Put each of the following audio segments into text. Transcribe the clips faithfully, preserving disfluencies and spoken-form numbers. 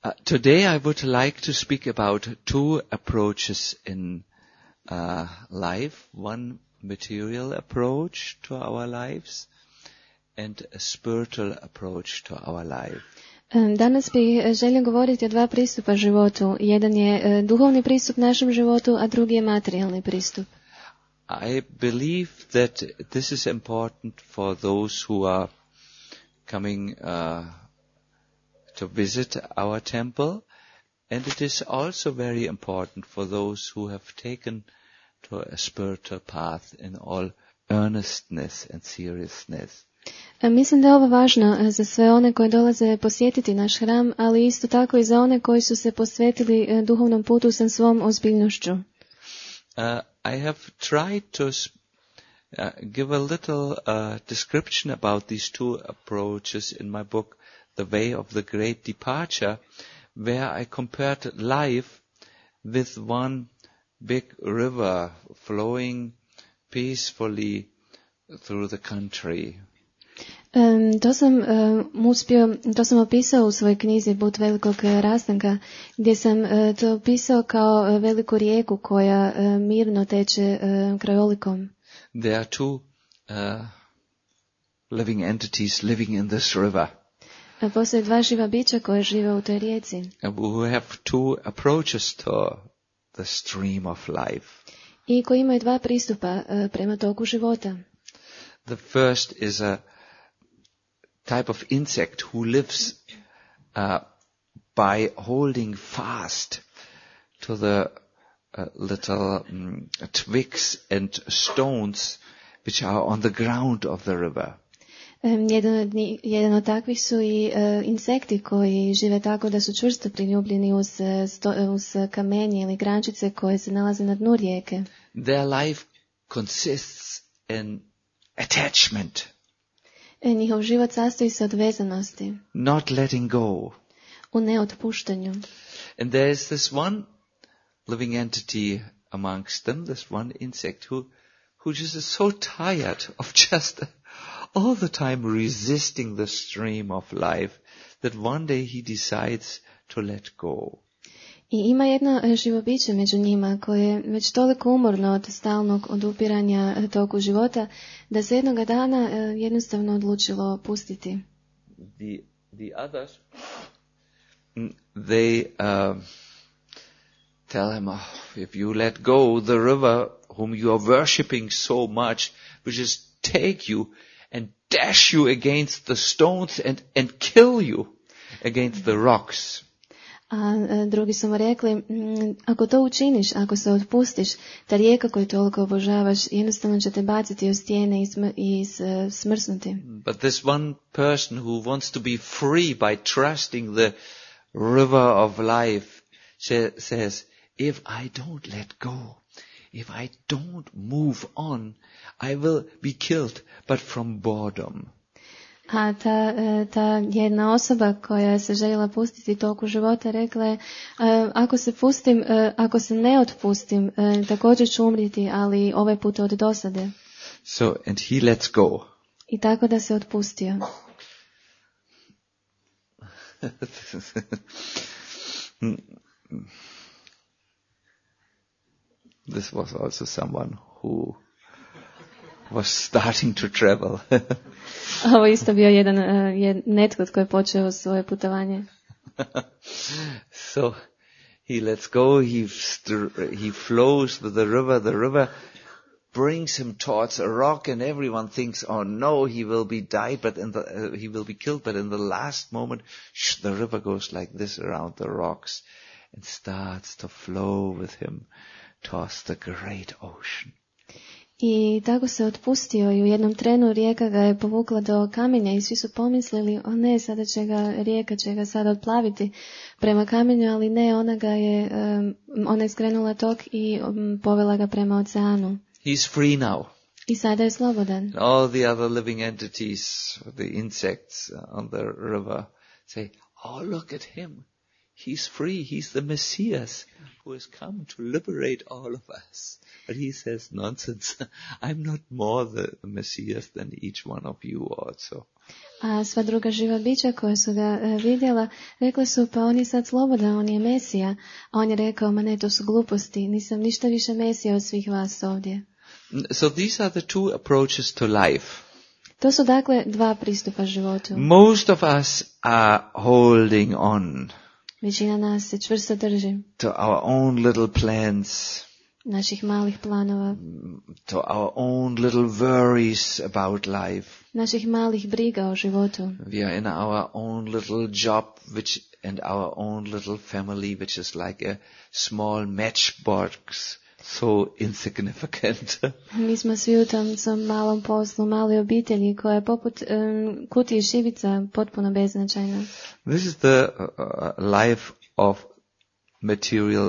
Uh, today I would like to speak about two approaches in uh, life. One material approach to our lives and a spiritual approach to our life. Danas bih želio govoriti o dva pristupa životu. Jedan je duhovni pristup našem životu, a drugi je materijalni pristup. I believe that this is important for those who are coming uh, to visit our temple, and it is also very important for those who have taken to a spiritual path in all earnestness and seriousness. Mislim da je ovo važno za sve one koji dolaze posjetiti naš hram, ali isto tako i za one koji su se posvetili duhovnom putu sa svom ozbiljnošću. Uh, I have tried to uh, give a little uh, description about these two approaches in my book, The Way of the Great Departure, where I compared life with one big river flowing peacefully through the country. Um, to sam um, uspio, to sam opisao u svojoj knjizi Put velikog rastanka, gdje sam uh, to opisao kao veliku rijeku koja uh, mirno teče uh, krajolikom. There are two uh, living entities living in this river. A postoje dva živa bića koje žive u toj rijeci. Who have two approaches to the stream of life. I koji imaju dva pristupa uh, prema toku života. The first is a type of insect who lives uh, by holding fast to the uh, little um, twigs and stones which are on the ground of the river. Um, jedan, od, jedan od takvih su i uh, insekti koji žive tako da su čvrsto priljubljeni uz, sto, uz kamenje ili grančice koje se nalaze na dnu rijeke. Their life consists in attachment. Njihov život sastoji se od vezanosti. Not letting go. U neotpuštanju. And there is this one living entity amongst them, this one insect who, who just is so tired of just all the time resisting the stream of life that one day he decides to let go. I ima jedno živo biće među njima koje je već toliko umorno od stalnog odupiranja toku života da se jednoga dana jednostavno odlučilo pustiti. The, the others, they uh, tell him, oh, if you let go, the river whom you are worshipping so much will just take you and dash you against the stones and, and kill you against the rocks. A drugi su mu rekli, ako to učiniš, ako se otpustiš, ta rijeka koju toliko obožavaš jednostavno će te baciti o stijene i, smr- i smrsnuti. But this one person who wants to be free by trusting the river of life says, if I don't let go, if I don't move on, I will be killed, but from boredom. A ta, ta jedna osoba koja se željela pustiti toku života rekla je, ako se pustim, ako se ne otpustim, također ću umrijeti, ali ovaj put od dosade. So, and he lets go. I tako da se otpustio. This was also someone who was starting to travel. Ovo isto bio jedan uh, netko tko je počeo svoje putovanje. So he lets go, he st- he flows with the river, the river brings him towards a rock and everyone thinks, oh no, he will be died, but in the, uh, he will be killed, but in the last moment, shh, the river goes like this around the rocks and starts to flow with him towards the great ocean. I tako se otpustio i u jednom trenu rijeka ga je povukla do kamenja i svi su pomislili, o ne, sada će ga, rijeka će ga sada odplaviti prema kamenju, ali ne, ona ga je, um, ona je skrenula tok i um, povela ga prema oceanu. He's free now. I sada je slobodan. All the other living entities, the insects on the river say, oh, look at him. He's free. He's the Messias who has come to liberate all of us. But he says, nonsense. I'm not more the Messias than each one of you also. A sva druga živa bića koja su ga e, vidjela, rekla su, pa on je sad slobodan, on je Mesija. A on je rekao, ma ne, to su gluposti, nisam ništa više Mesija od svih vas ovdje. So these are the two approaches to life. To su dakle dva pristupa životu. Most of us are holding on Većina nas se čvrsto drži to our own little plans, naših malih planova, to our own little worries about life. naših malih briga o životu. We are in our own little job, which and our own little family, which is like a small matchbox, so insignificant. Mi smo svi u tom svom malom poslu, maloj obitelji koja je poput um, kutije šibica potpuno beznačajna. This is the uh, life of material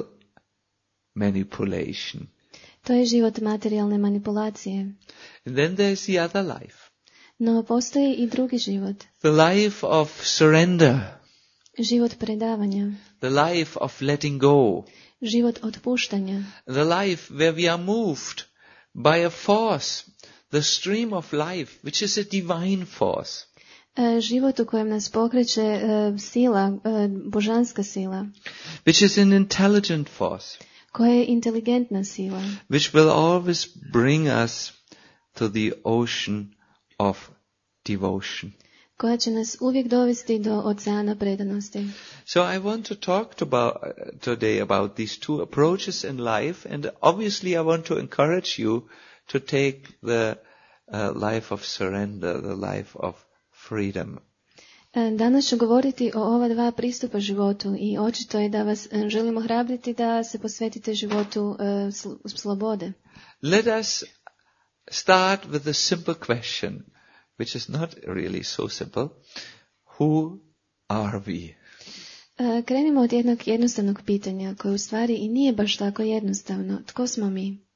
manipulation. To je život materijalne manipulacije. And then there's the other life. No postoji i drugi život. The life of surrender. Život predavanja. The life of letting go. Život otpuštanja. The life where we are moved by a force, the stream of life, which is a divine force. E, život u kojem nas pokreće e, sila, e, božanska sila. Which is an intelligent force. Koja je inteligentna sila. Which will always bring us to the ocean of devotion. Koja će nas uvijek dovesti do oceana predanosti. So I want to talk to about, uh, today about these two approaches in life, and obviously I want to encourage you to take the uh, life of surrender, the life of freedom. Danas ću govoriti o ova dva pristupa životu i očito je da vas želimo ohrabriti da se posvetite životu uh, sl- slobode. Let us start with a simple question, which is not really so simple. Who are we? Uh, krenimo od jednog jednostavnog pitanja koje u stvari i nije baš tako jednostavno. Tko smo mi?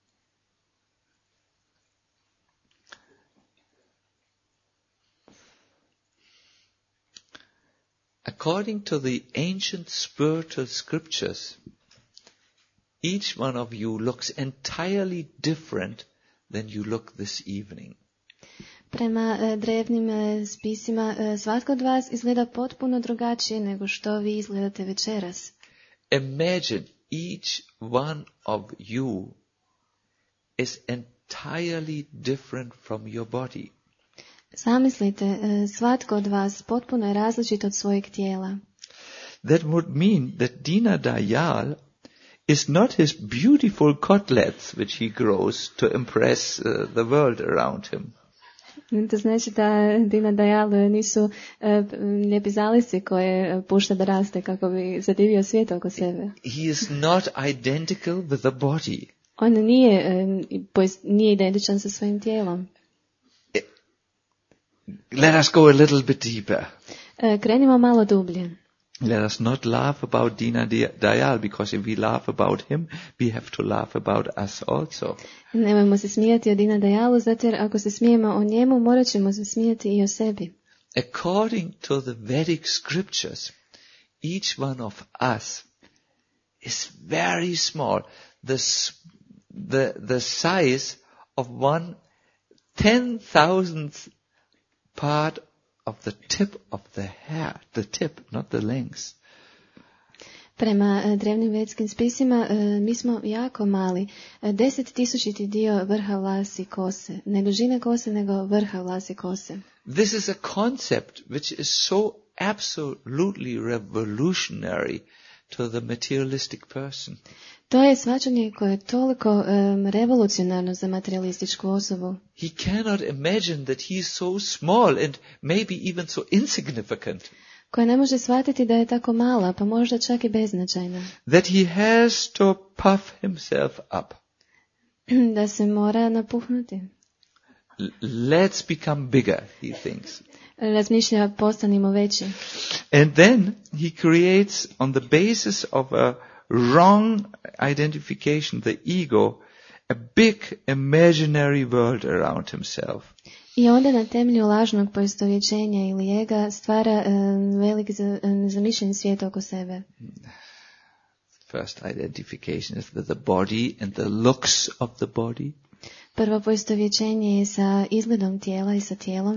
According to the ancient spiritual scriptures, each one of you looks entirely different than you look this evening. Prema uh, drevnim uh, spisima, uh, svatko od vas izgleda potpuno drugačije nego što vi izgledate večeras. Imagine each one of you is entirely different from your body. Zamislite, uh, svatko od vas potpuno je različit od svojeg tijela. That would mean that Dina Dayal is not his beautiful cutlets which he grows to impress uh, the world around him. To znači da Dina Dayal nisu uh, lijepi zalisci koje pušta da raste kako bi zadivio svijet oko sebe. He is not identical with the body. On nije, uh, nije identičan sa svojim tijelom. Let us go a little bit deeper. Uh, krenimo malo dublje. Let us not laugh about Dina Dayal, because if we laugh about him, we have to laugh about us also. Nemojmo se smijati o Dina Dayalu, zato jer ako se smijemo o njemu, morat ćemo se smijati i o sebi. According to the Vedic scriptures, each one of us is very small. The, the, the size of one ten thousandth part of the tip of the hair, the tip, not the length. Prema uh, drevnim vedskim spisima uh, mi smo jako mali, uh, deset tisućiti dio vrha vlasi kose, ne dužine kose nego vrha vlasi kose. This is a concept which is so absolutely revolutionary to the materialistic person. To je shvaćanje koje je toliko um, revolucionarno za materialističku osobu. He cannot imagine that he is so small and maybe even so insignificant. Koja ne može shvatiti da je tako mala, pa možda čak i beznačajna. That he has to puff himself up. Da se mora napuhnuti. Let's become bigger, he thinks. Razmišlja, postanimo veći. And then he creates on the basis of a wrong identification, the ego, a big imaginary world around himself. I onda na temelju lažnog poistovjećenja ili ega stvara um, velik um, zamišljen svijet oko sebe. First identification is with the body and the looks of the body. Prvo poistovjećenje je sa izgledom tijela i sa tijelom.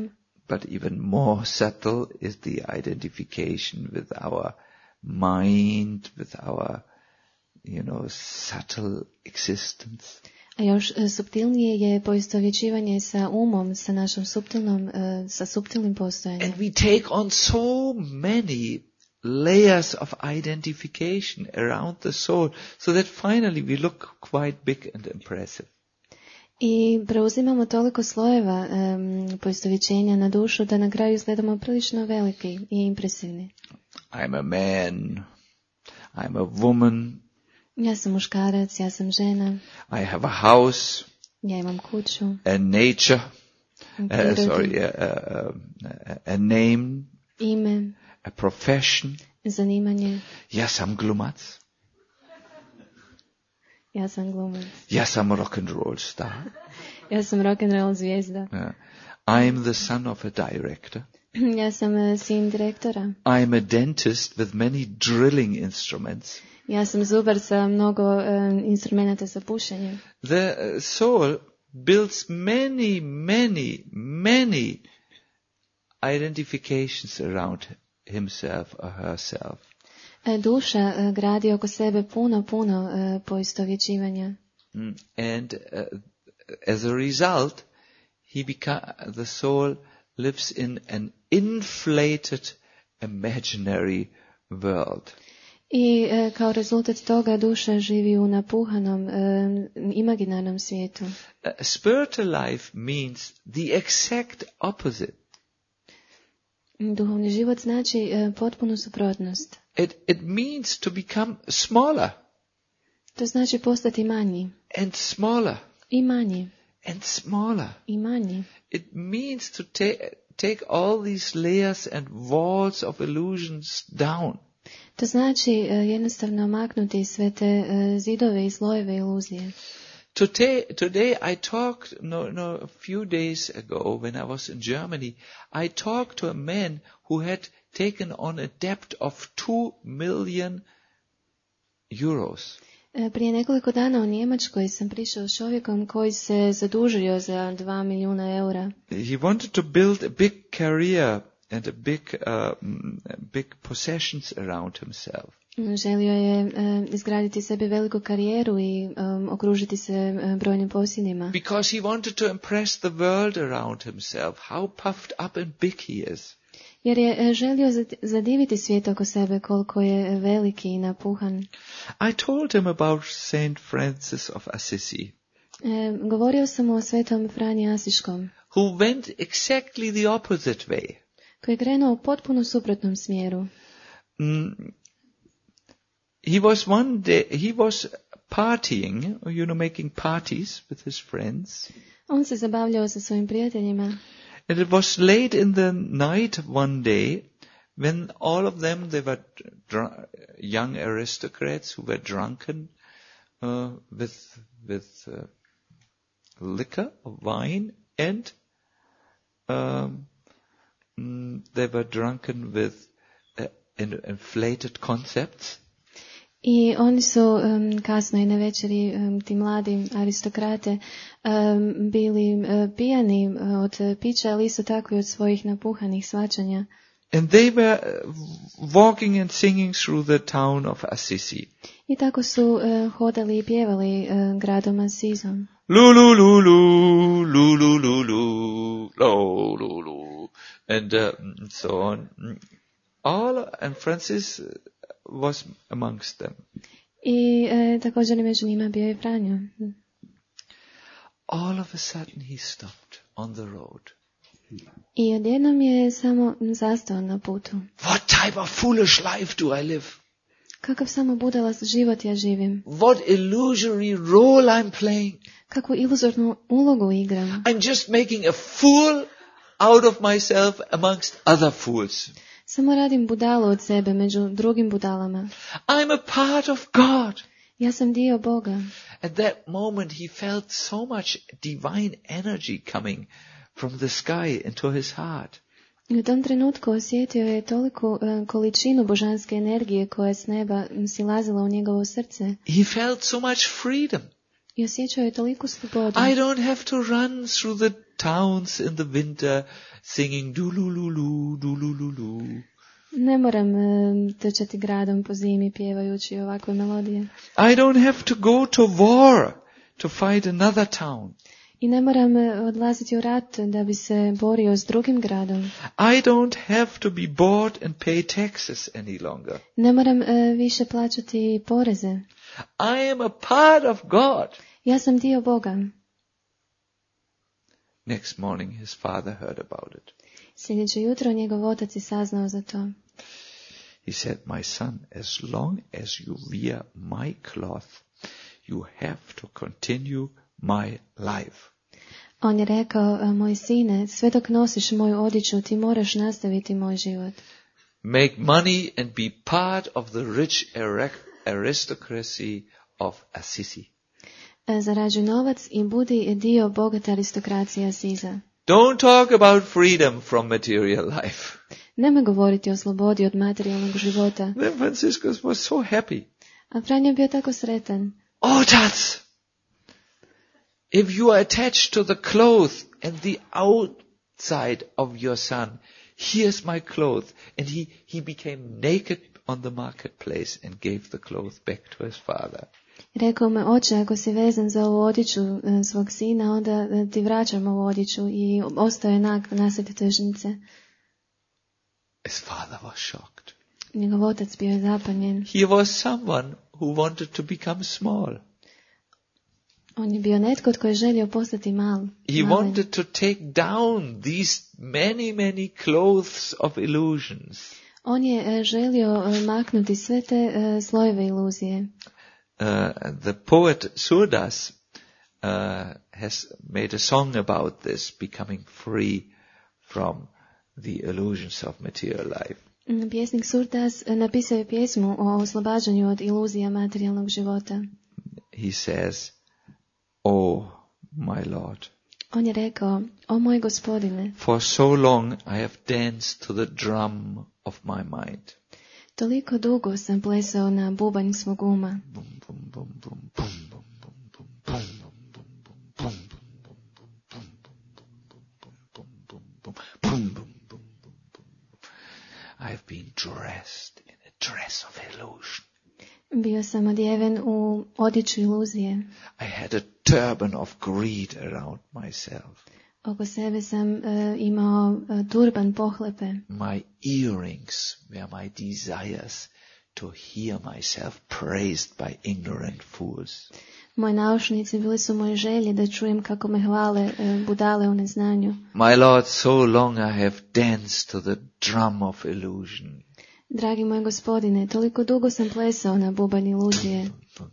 but even more subtle is the identification with our mind, with our, you know, subtle existence. A još suptilnije je poistovjećivanje sa umom, sa našom suptilnom, sa suptilnim postojanjem. And we take on so many layers of identification around the soul, so that finally we look quite big and impressive. I preuzimamo toliko slojeva um, poistovjećenja na dušu da na kraju izgledamo prilično veliki i impresivni. I'm a man, I'm a woman, ja sam muškarac, ja sam žena, I have a house, ja imam kuću, a nature, uh, prirodi, sorry, a, a, a, a name, ime, a profession. zanimanje, Ja sam glumac, ja sam glumac, ja sam rock and roll star, ja sam rock'n'roll zvijezda, uh, I'm the son of a director, ja sam uh, sin direktora, I'm a dentist with many drilling instruments. ja sam zubar sa mnogo um, instrumenta za pušenje. The uh, soul builds many, many, many identifications around himself or herself. Duša uh, gradi oko sebe puno, puno uh, poistovjećivanja. Mm. And uh, as a result, he beca- the soul lives in an inflated imaginary world. I e, kao rezultat toga duša živi u napuhanom, e, imaginarnom svijetu. Uh, spiritual life means the exact opposite. Duhovni život znači e, potpunu suprotnost. It, it means to become smaller To znači postati manji. and smaller I manji. and smaller. I manji. It means to ta- take all these layers and walls of illusions down. To znači e, jednostavno maknuti sve te e, zidove i slojeve iluzije. Today, today I talked, no, no, a few days ago when I was in Germany, I talked to a man who had taken on a debt of two million euros. E, prije nekoliko dana u Njemačkoj sam prišao s čovjekom koji se zadužio za dva milijuna eura. He wanted to build a big career and a big, uh, big possessions around himself. Želio je e, izgraditi sebi veliku karijeru i um, okružiti se e, brojnim posjedima. Because he wanted to impress the world around himself, how puffed up and big he is. Jer je e, želio zadiviti svijet oko sebe koliko je veliki i napuhan. I told him about Saint Francis of Assisi, E, govorio sam mu o svetom Franji Asiškom, who went exactly the opposite way. koji je krenuo u potpuno suprotnom smjeru. Mm, he was one day, he was partying, you know, making parties with his friends. On se zabavljao sa svojim prijateljima. And it was late in the night one day when all of them, they were dr- young aristocrats who were drunken uh, with, with uh, liquor, wine, and um, mm, they were drunken with uh, in- inflated concepts. I oni su um, kasno i na večeri, um, ti mladi aristokrate, um, bili uh, pijani uh, od pića, ali isto tako i od svojih napuhanih shvaćanja. And they were uh, walking and singing through the town of Assisi. I tako su uh, hodali i pjevali uh, gradom Asizom. Lulu, lulu, lulu, lulu, lo, lulu, and uh, so on. All, and Francis was amongst them. I e, također i među njima bio je Franjo. All of a sudden he stopped on the road. I odjednom je samo zastao na putu. What type of foolish life do I live? Kakav samo budalast život ja živim. What illusory role I'm playing? Kakvu iluzornu ulogu igram. I'm just making a fool out of myself amongst other fools. Samo radim budalu od sebe među drugim budalama. I'm a part of God. Ja sam dio Boga. At that moment he felt so much divine energy coming from the sky into his heart. I u tom trenutku osjetio je toliku uh, količinu božanske energije koja je s neba silazila u njegovo srce. He felt so much freedom. I osjećao je toliku slobodu. I don't have to run through the towns in the winter singing du-lu-lu-lu, du-lu-lu-lu. Ne moram e, trčati gradom po zimi pjevajući ovakve melodije. I don't have to go to war to fight another town. I ne moram e, odlaziti u rat da bi se borio s drugim gradom. I don't have to be bored and pay taxes any longer. Ne moram e, više plaćati poreze. I am a part of God. Ja sam dio Boga. Next morning his father heard about it. Sljedeće jutro njegov otac je saznao za to. He said, my son, as long as you wear my cloth, you have to continue my life. On je rekao, moj sine, sve dok nosiš moju odjeću, ti moraš nastaviti moj život. Make money and be part of the rich aristocracy of Assisi. Zarađuj novac i budi dio bogate aristokracije Asiza. Don't talk about freedom from material life. Nemoj govoriti o slobodi od materijalnog života. Then Franciscus was so happy. A Franjo je bio tako sretan. Otac! If you are attached to the cloth and the outside of your son, here's my cloth. And he, he became naked on the marketplace and gave the cloth back to his father. Rekao me, oče, ako si vezan za ovu odjeću svog sina, onda ti vraćam ovu odjeću i ostao je nag nasred tržnice. His father was shocked. Njegov otac bio je zapanjen. He was someone who wanted to become small. On je bio netko tko je želio postati mal. He wanted to take down these many, many clothes of illusions. On je želio maknuti sve te slojeve iluzije. Uh, the poet Surdas uh, has made a song about this, becoming free from the illusions of material life. Pjesnik Surdas napisao je pjesmu o oslobađanju od iluzija materijalnog života. He says, "Oh, my Lord, on je rekao, o moj gospodine, for so long I have danced to the drum of my mind." Toliko dugo sam plesao na bubanj svog uma. I have been dressed in a dress of illusion. Bio sam odjeven u odjeću iluzije. I had a turban of greed around myself. Oko sebe sam uh, imao uh, turban pohlepe. My earrings were my desires to hear myself praised by ignorant fools. Moje naušnici bili su moje želje da čujem kako me hvale uh, budale u neznanju. My Lord, so long I have danced to the drum of illusion. Dragi moj gospodine, toliko dugo sam plesao na bubanj iluzije.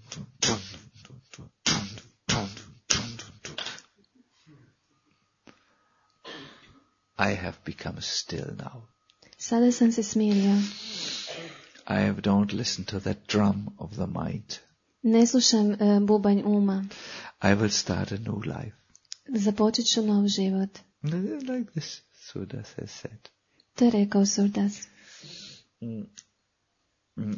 I have become still now. Sada sam se smirio. I have don't listen to that drum of the mind. Ne slušam uh, bubanj uma. I will start a new life. Započet ću nov život. Like this, Surdas has said. To je rekao Surdas. Mm. Mm.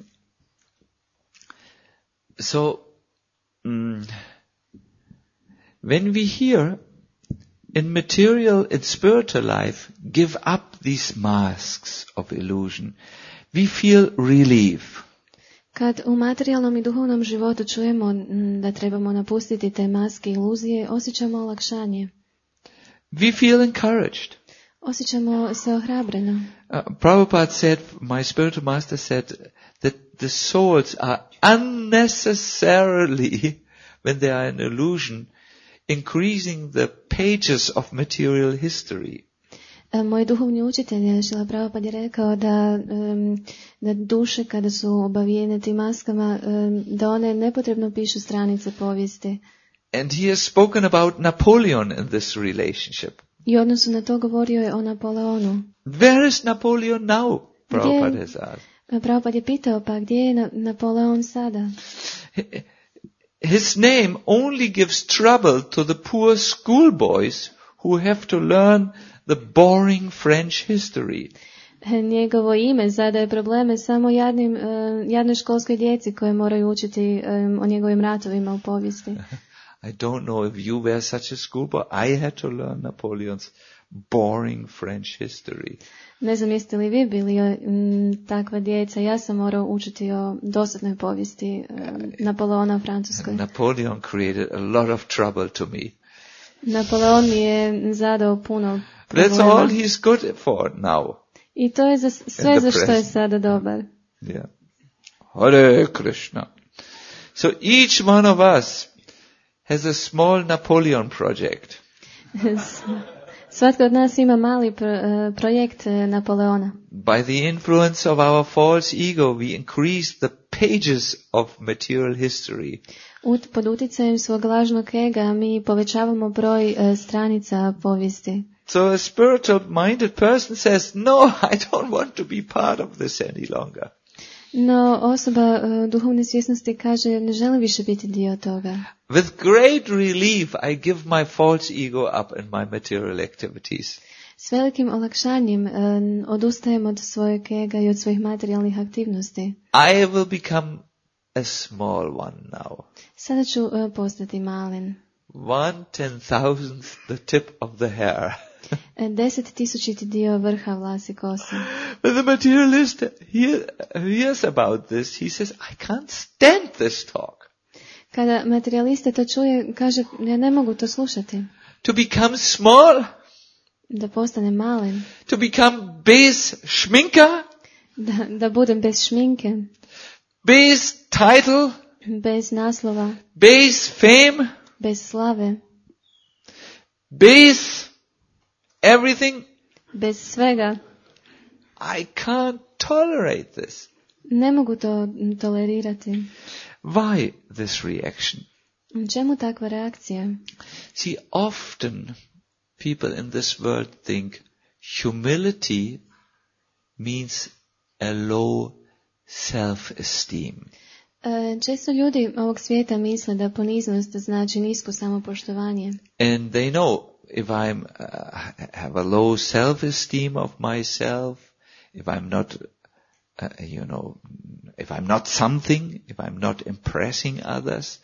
So, mm, when we hear in material and spiritual life give up these masks of illusion, we feel relief. Kad u materijalnom i duhovnom životu čujemo da trebamo napustiti te maske iluzije, osjećamo olakšanje. We feel encouraged. Osjećamo se ohrabreno. Uh, Prabhupada said, my spiritual master said, that the souls are unnecessarily, when they are in illusion, increasing the pages of material history. Moj duhovni učitelj Šrila Prabhupada je rekao da, um, da duše kada su obavijene tim maskama, um, da one nepotrebno pišu stranice povijesti. And he has spoken about Napoleon in this relationship. I odnosu na to govorio je o Napoleonu. Where is Napoleon now? Prabhupada has asked. Prabhupada je pitao, pa gdje je na, Napoleon sada? His name only gives trouble to the poor schoolboys who have to learn the boring French history. Njegovo ime zadaje probleme samo jadnim, uh, jadnoj školskoj djeci koje moraju učiti um, o njegovim ratovima u povijesti. I don't know if you were such a school, but I had to learn Napoleon's boring French history. Ne znam jeste li vi bili m, takva djeca, ja sam morao učiti o dosadnoj povijesti um, Napoleona u Francuskoj. Napoleon created a lot of trouble to me. Napoleon mi je zadao puno problema. That's all he's good for now. I to je za, sve za što je sada dobar. Yeah. Hare Krishna. So each one of us has a small Napoleon project. Svatko od nas ima mali pro, uh, projekt Napoleona. By the influence of our false ego, we increase the pages of material history. Ut, pod utjecajem svog lažnog ega mi povećavamo broj uh, stranica povijesti. So a spiritual minded person says, no, I don't want to be part of this any longer. No, osoba uh, duhovne svjesnosti kaže, ne želim više biti dio toga. With great relief, I give my false ego up in my material activities. S velikim olakšanjem uh, odustajem od svojeg ega i od svojih materijalnih aktivnosti. I will become a small one now. Sada ću uh, postati malen. One ten thousandth the tip of the hair. Deset tisućiti dio vrha vlasi kose. When the materialist hear, hears about this, he says, I can't stand this talk. Kada materialista to čuje, kaže, ja ne mogu to slušati. To become small, da postane malen, to become bez schminka, da, da budem bez šminke, bez title, bez naslova, bez fame, bez slave, bez everything. Bez svega. I can't tolerate this. Ne mogu to tolerirati. Why this reaction? Čemu takva reakcija? See, often people in this world think humility means a low self-esteem. Često ljudi ovog svijeta misle da poniznost znači nisko samopoštovanje. And they know if I'm uh, have a low self-esteem of myself, if I'm not, uh, you know, if I'm not something, if I'm not impressing others,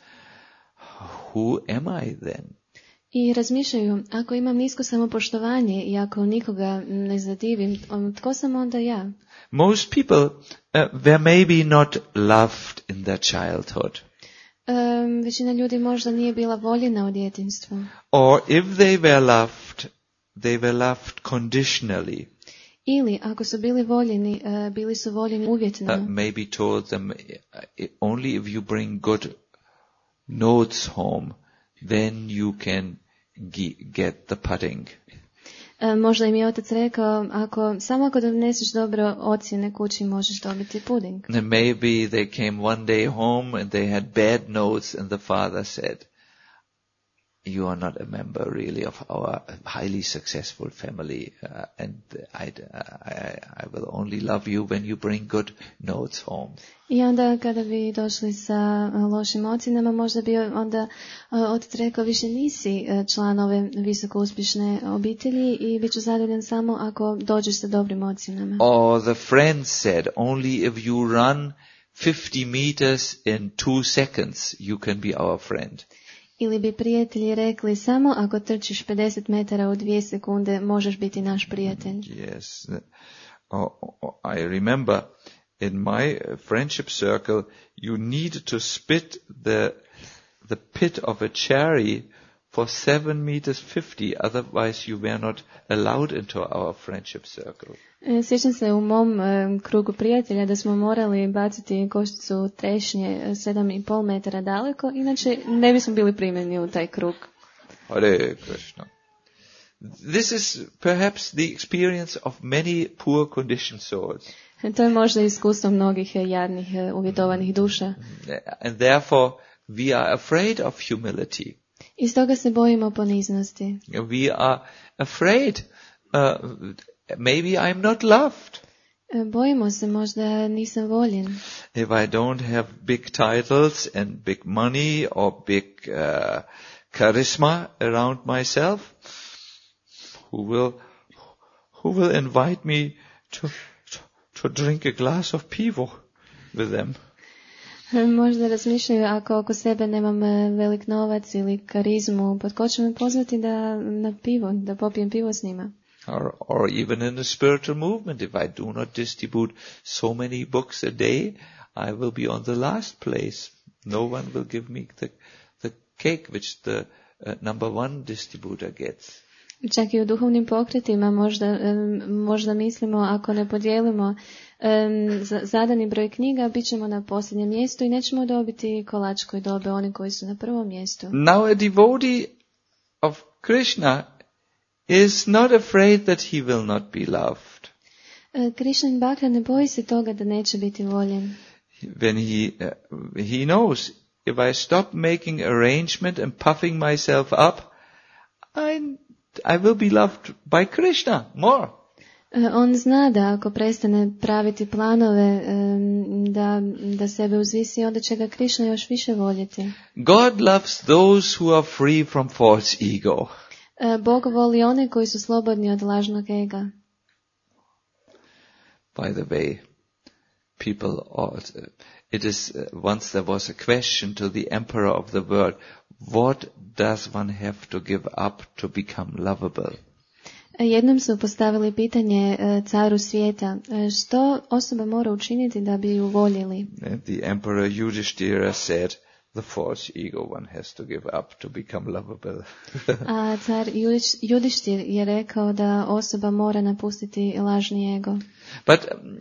who am I then? I razmišljaju, ako imam nisko samopoštovanje i ako nikoga ne zadivim, tko sam onda ja? Most people uh, were maybe not loved in their childhood. Um, većina ljudi možda nije bila voljena u djetinjstvu. Or if they were loved, they were loved conditionally. Ili ako su bili voljeni, uh, bili su voljeni uvjetno. Uh, maybe told them, uh, only if you bring good notes home, then you can ge- get the pudding. Uh, možda im je otac rekao, ako samo ako doneseš dobro ocjene kući možeš dobiti puding. And maybe they came one day home and they had bad notes and the father said, you are not a member really of our highly successful family, uh, and I, I, I will only love you when you bring good notes home. I onda kada bi došli sa lošim ocjenama, možda bi onda otac rekao, više nisi član ove visoko uspješne obitelji i bit ću zadovoljan samo ako dođeš sa dobrim ocjenama. Or the friend said, only if you run fifty meters in two seconds, you can be our friend. Ili bi prijatelji rekli, samo ako trčiš pedeset metara u dvije sekunde, možeš biti naš prijatelj. Yes. Oh, oh, I remember in my friendship circle, you need to spit the the pit of a cherry for seven meters fifty, otherwise you were not allowed into our friendship circle. Sjećam se u mom e, krugu prijatelja da smo morali baciti košticu trešnje sedam i pol metara daleko, inače ne bismo bili primljeni u taj krug. Hare Krishna. This is perhaps the experience of many poor conditioned souls. To je možda iskustvo mnogih jadnih uvjetovanih duša. And therefore we are afraid of humility. I stoga se bojimo poniznosti. We are afraid uh, maybe I'm not loved. Bojimo se, možda nisam voljen. If I don't have big titles and big money or big uh, charisma around myself, who will who will invite me to to, to drink a glass of pivo with them? Možda razmišljaju ako oko sebe nemam velik novac ili karizmu, pod ko će me pozvati da na pivo, da popijem pivo s njima. Or, or even in the spiritual movement, if I do not distribute so many books a day, I will be on the last place. No one will give me the, the cake which the uh, number one distributor gets. Čak i u duhovnim pokretima možda, možda mislimo ako ne podijelimo um, zadani broj knjiga, bit ćemo na posljednjem mjestu i nećemo dobiti kolač koji dobe oni koji su na prvom mjestu. Now a devotee of Krishna is not afraid that he will not be loved. Krishnan Bhakta ne boji se toga da neće biti voljen. When he uh, he knows if I stop making arrangement and puffing myself up, I I will be loved by Krishna more. On zna da ako prestane praviti planove da, da sebe uzvisi, onda će ga Krishna još više voljeti. God loves those who are free from false ego. Bog voli one koji su slobodni od lažnog ega. By the way, people ought, it is, uh, once there was a question to the emperor of the world, what does one have to give up to become lovable? Jednom su postavili pitanje caru svijeta, što osoba mora učiniti da bi ju voljeli? And the emperor Yudhishthira said, the false ego one has to give up to become lovable. A car Yudhishthir je rekao da osoba mora napustiti lažni ego. But um,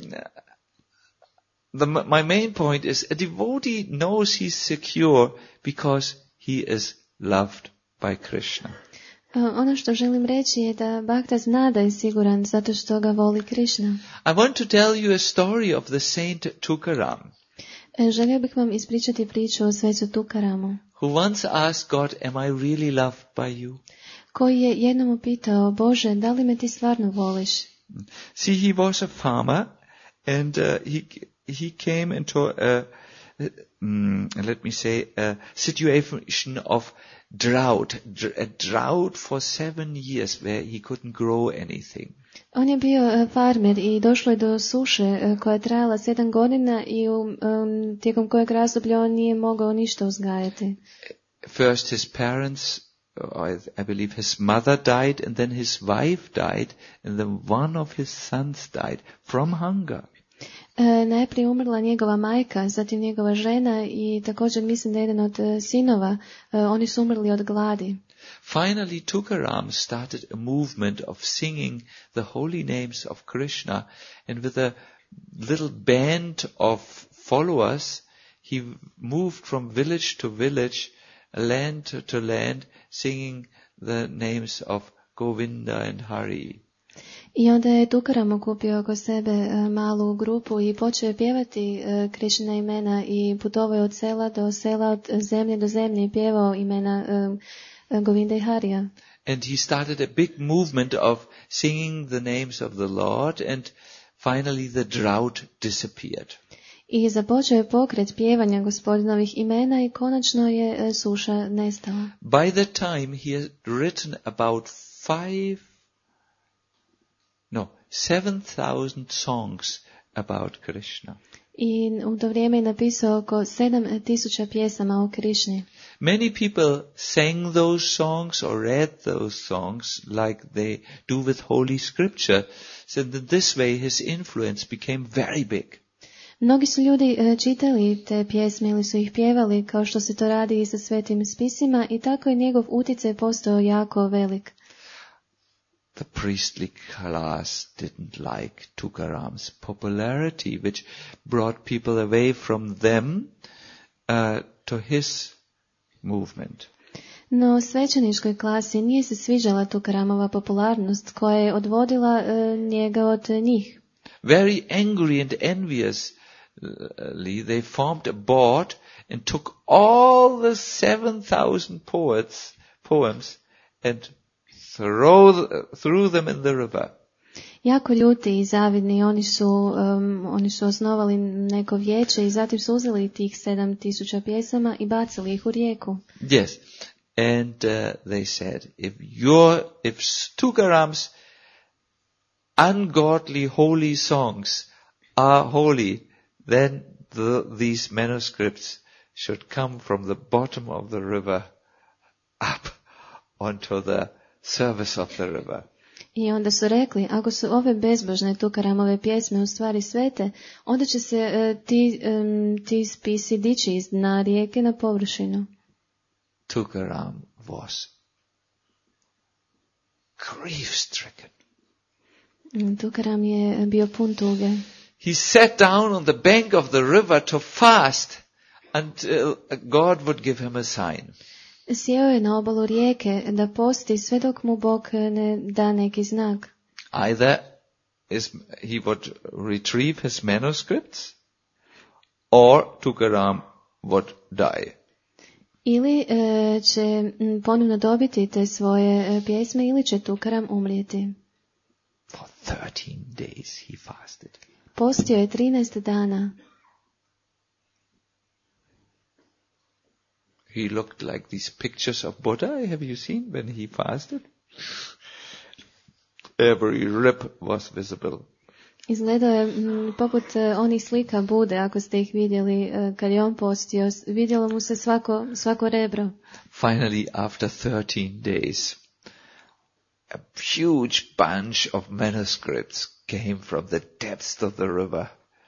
the, my main point is a devotee knows he's secure because he is loved by Krishna. Ono što želim reći je da Bhakta zna da je siguran zato što ga voli Krishna. I want to tell you a story of the saint Tukaram. Želio bih vam ispričati priču o svecu Tukaramu. Who once asked God, am I really loved by you? Koji je jednom upitao, Bože, da li me ti stvarno voliš? See, he was a farmer and uh, he he came into a, um, let me say, a situation of drought, a drought for seven years where he couldn't grow anything. On je bio farmer i došlo je do suše koja je trajala sedam godina i um, tijekom kojeg razdoblja on nije mogao ništa uzgajati. First his parents, I believe his mother died, and then his wife died, and then one of his sons died from hunger. E, najprije umrla njegova majka, zatim njegova žena i također mislim da jedan od sinova, e, oni su umrli od gladi. Finally, Tukaram started a movement of singing the holy names of Krishna, and with a little band of followers, he moved from village to village, land to land, singing the names of Govinda and Hari. I onda je Tukaram okupio oko sebe malu grupu i počeo je pjevati Krišnina imena i putovao je od sela do sela, od zemlje do zemlje i pjevao imena Govinda i Harija. And he started a big movement of singing the names of the Lord, and finally the drought disappeared. I započeo je pokret pjevanja Gospodinovih imena i konačno je suša nestala. By that time he had written about five, no, seven thousand songs about Krishna. I u to vrijeme je napisao oko sedam tisuća pjesama o Krišni. Many people sang those songs or read those songs like they do with Holy Scripture, so that this way his influence became very big. Mnogi su ljudi čitali te pjesme ili su ih pjevali kao što se to radi i sa svetim spisima i tako je njegov utjecaj postao jako velik. The priestly class didn't like Tukaram's popularity, which brought people away from them uh, to his movement. No svećeničkoj klasi nije se sviđala Tukaramova popularnost koja je odvodila uh, njega od njih. Very angry and envious, they formed a board and took all the seven thousand poets, poems and throw, threw them in the river. Jako ljuti i zavidni, oni su, um, oni su osnovali neko vijeće i zatim su uzeli tih sedam tisuća pjesama i bacili ih u rijeku. Yes, and uh, they said, if your, if Tukaram's ungodly holy songs are holy, then the, these manuscripts should come from the bottom of the river up onto the surface of the river. I onda su rekli, ako su ove bezbožne Tukaramove pjesme u stvari svete, onda će se uh, ti, um, ti spisi dići iz dna rijeke na površinu. Tukaram was grief-stricken. Tukaram je bio pun tuge. He sat down on the bank of the river to fast until God would give him a sign. Sjeo je na obalu rijeke da posti sve dok mu Bog ne da neki znak. Either is, he would retrieve his manuscripts or Tukaram would die. Ili e, će ponovno dobiti te svoje e, pjesme ili će Tukaram umrijeti. For thirteen days he fasted. Postio je trinaest dana. He looked like these pictures of Buddha. Have you seen when he fasted? Every rib was visible. Izgledao je m, poput e, onih slika Bude, ako ste ih vidjeli e, kad je on postio. Vidjelo mu se svako, svako rebro. Finally, after thirteen days, a huge bunch of manuscripts came from the depths of the river.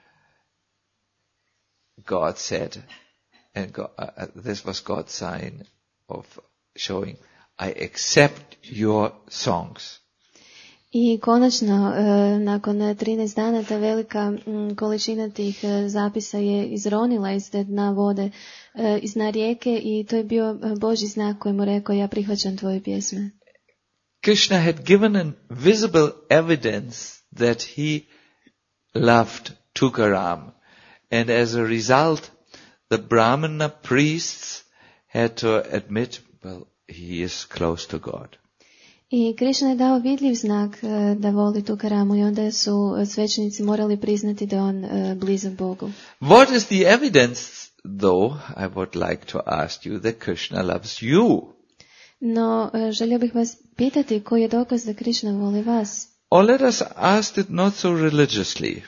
God said, and God, uh, this was God's sign of showing, I accept your songs. I konačno, e, nakon trinaest dana, ta velika m, količina tih e, zapisa je izronila iz te dna vode, e, iz dna rijeke i to je bio e, Božji znak koji mu rekao, ja prihvaćam tvoje pjesme. Krishna had given a visible evidence that he loved Tukaram, and as a result, the Brahmana priests had to admit, well, he is close to God. I Krishna je dao vidljiv znak e, da voli Tukaramu i onda su e, svećenici morali priznati da je on e, blizak Bogu. What is the evidence, though, I would like to ask you, that Krishna loves you? No, e, želio bih vas pitati koji je dokaz da Krishna voli vas. Or let us ask it not so religiously.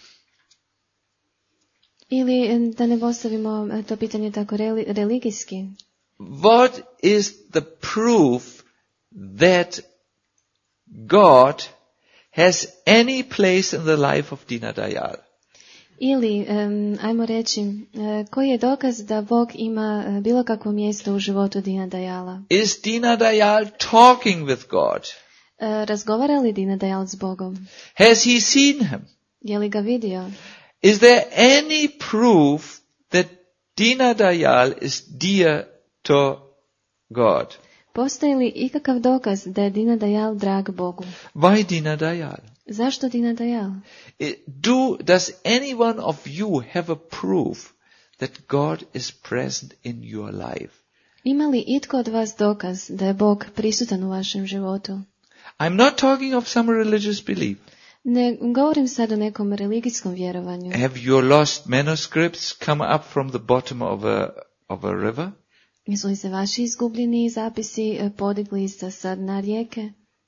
Ili e, da ne postavimo e, to pitanje tako reli, religijski. What is the proof that God has any place in the life of Dina Dayal? Ili, um, ajmo reći, uh, koji je dokaz da Bog ima uh, bilo kakvo mjesto u životu Dina Dayala? Is Dina Dayal talking with God? Uh, razgovara li Dina Dayal s Bogom? Has he seen him? Je li ga vidio? Is there any proof that Dina Dayal is dear to God? Postoji li ikakav dokaz da je Dina Dayal drag Bogu? Why Dina Dayal? Zašto Dina Dayal? Do, does any one of you have a proof that God is present in your life? Ima li itko od vas dokaz da je Bog prisutan u vašem životu? I'm not talking of some religious belief. Ne govorim sad o nekom religijskom vjerovanju. Have your lost manuscripts come up from the bottom of a, of a river? Jesu li se vaši izgubljeni zapisi eh, podigli sa sa dna rijeke?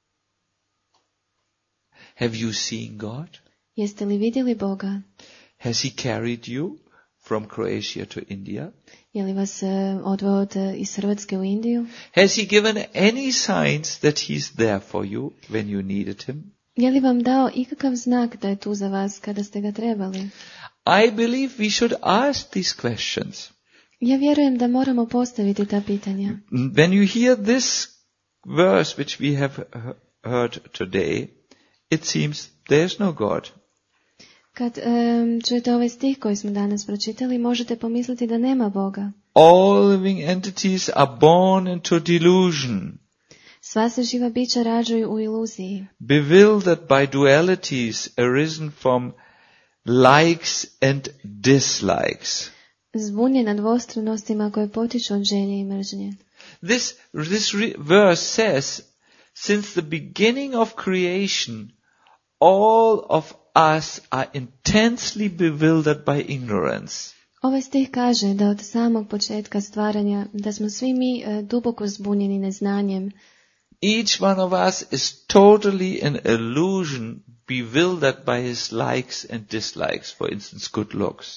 Have you seen God? Jeste li vidjeli Boga? Has he carried you from Croatia to India? Je li vas eh, odveo od, eh, iz Hrvatske u Indiju? Has he given any signs that he's there for you when you needed him? Je li vam dao ikakav znak da je tu za vas kada ste ga trebali? I believe we should ask these questions. Ja vjerujem da moramo postaviti ta pitanja. When you hear this verse which we have heard today, it seems there's no God. Kad um, čujete ovaj stih koji smo danas pročitali, možete pomisliti da nema Boga. All living entities are born into delusion, Sva se živa bića rađaju u iluziji, bewildered by dualities arisen from likes and dislikes. zbunjena dvostranostima koje potiču od želje i mržnje. This, this re- verse says, since the beginning of creation, all of us are intensely bewildered by ignorance. Ovaj stih kaže da od samog početka stvaranja, da smo svi mi e, duboko zbunjeni neznanjem. Each one of us is totally an illusion, bewildered by his likes and dislikes, for instance, good looks.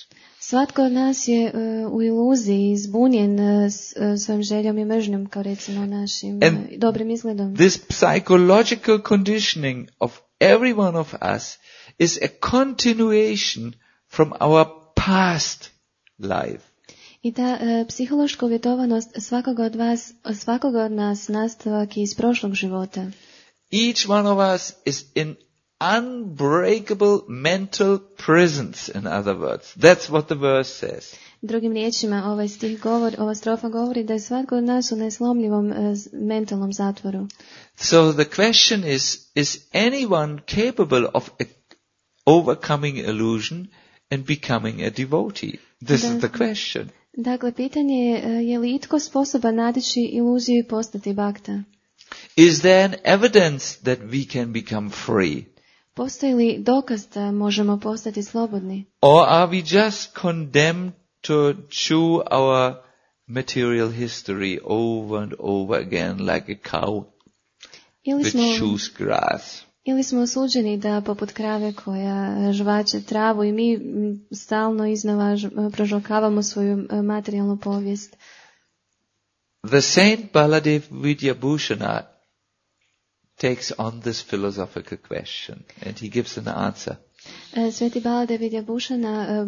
Svatko od nas je uh, u iluziji, zbunjen uh, s uh, svojim željom i mržnjom, kao recimo našim uh, dobrim izgledom. This psychological conditioning of every one of us is a continuation from our past life. I ta uh, psihološka uvjetovanost svakoga od vas, svakoga od nas nastavak je iz prošlog života. Each one of us is in unbreakable mental prisons, in other words. That's what the verse says. Drugim riječima, ovaj stih govori, ova strofa govori da je svatko od nas u neslomljivom uh, mentalnom zatvoru. So the question is, is anyone capable of a, overcoming illusion and becoming a devotee? This da. is the question. Dakle, pitanje je, uh, je li itko sposoban nadići iluziju i postati bhakta? Is there an evidence that we can become free? Postoji li dokaz da možemo postati slobodni? Or are we just condemned to chew our material history over and over again like a cow Ili which smo, chews grass? ili smo osuđeni da poput krave koja žvače travu i mi m, stalno iznova ž, prožvakavamo svoju m, materijalnu povijest. The Saint Baladev Vidyabhushana takes on this philosophical question and he gives an answer. Sveti Baladev Vidyabhushana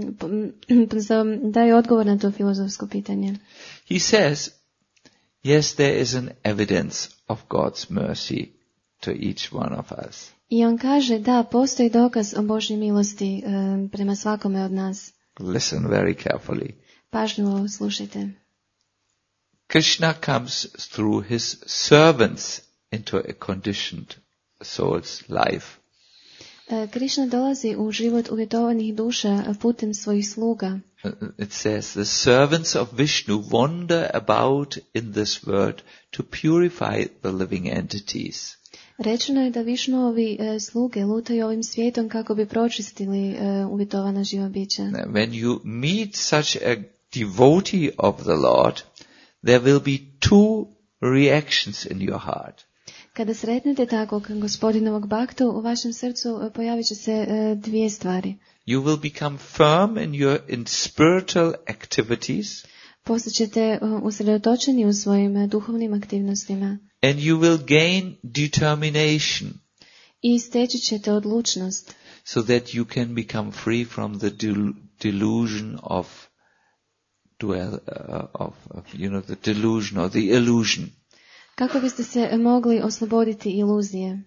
um, daje odgovor na to filozofsko pitanje. He says, yes, there is an evidence of God's mercy to each one of us. I on kaže da postoji dokaz o Božjoj milosti um, prema svakome od nas. Listen very carefully. Pažljivo slušajte. Krishna comes through his servants into a conditioned soul's life. Krishna dolazi u život uvjetovanih duša putem svojih sluga. It says, the servants of Vishnu wander about in this world to purify the living entities. Rečeno je da Višnuovi e, sluge lutaju ovim svijetom kako bi pročistili e, uvjetovana živa bića. When you meet such a devotee of the Lord, there will be two reactions in your heart. Kada sretnete takvog gospodinovog bhaktu, u vašem srcu pojavit će se e, dvije stvari. You will become firm in your in spiritual activities. Postaćete usredotočeni u svojim e, duhovnim aktivnostima. And you will gain determination. I steći ćete odlučnost. So that you can become free from the del- delusion of dual, uh, of, of, you know, the delusion or the illusion. Kako biste se mogli osloboditi iluzije?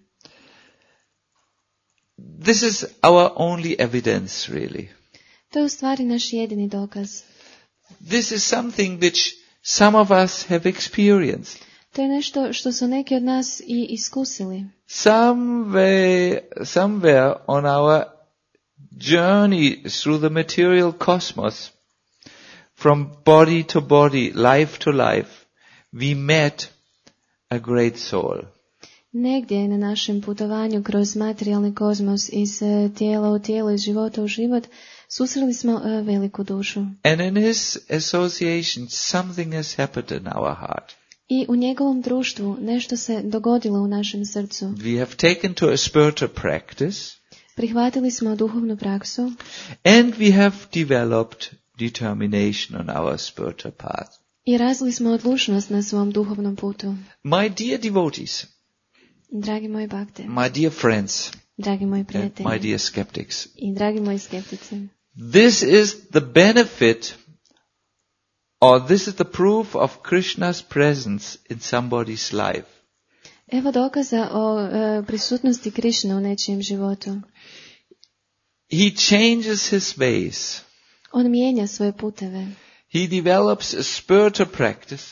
This is our only evidence, really. To je u stvari naš jedini dokaz. This is something which some of us have experienced. To je nešto što su neki od nas i iskusili. Somewhere, somewhere on our journey through the material cosmos, from body to body, life to life, we met a great soul. Negdje na našem putovanju kroz materijalni kozmos iz tijela u tijelo, iz života u život, susreli smo uh, veliku dušu. And in his association, something has happened in our heart. I u njegovom društvu nešto se dogodilo u našem srcu. We have taken to a spiritual practice. Prihvatili smo duhovnu praksu. And we have developed determination on our spiritual path. I razvili smo odlučnost na svom duhovnom putu. My dear devotees, Dragi moji bhakte, my dear friends, dragi moji and prijatelji my dear skeptics, i dragi moji skeptici, this is the benefit, or this is the proof of Krishna's presence in somebody's life. evo dokaza o e, prisutnosti Krišne u nečijem životu. He changes his ways. On mijenja svoje puteve, He develops a spiritual practice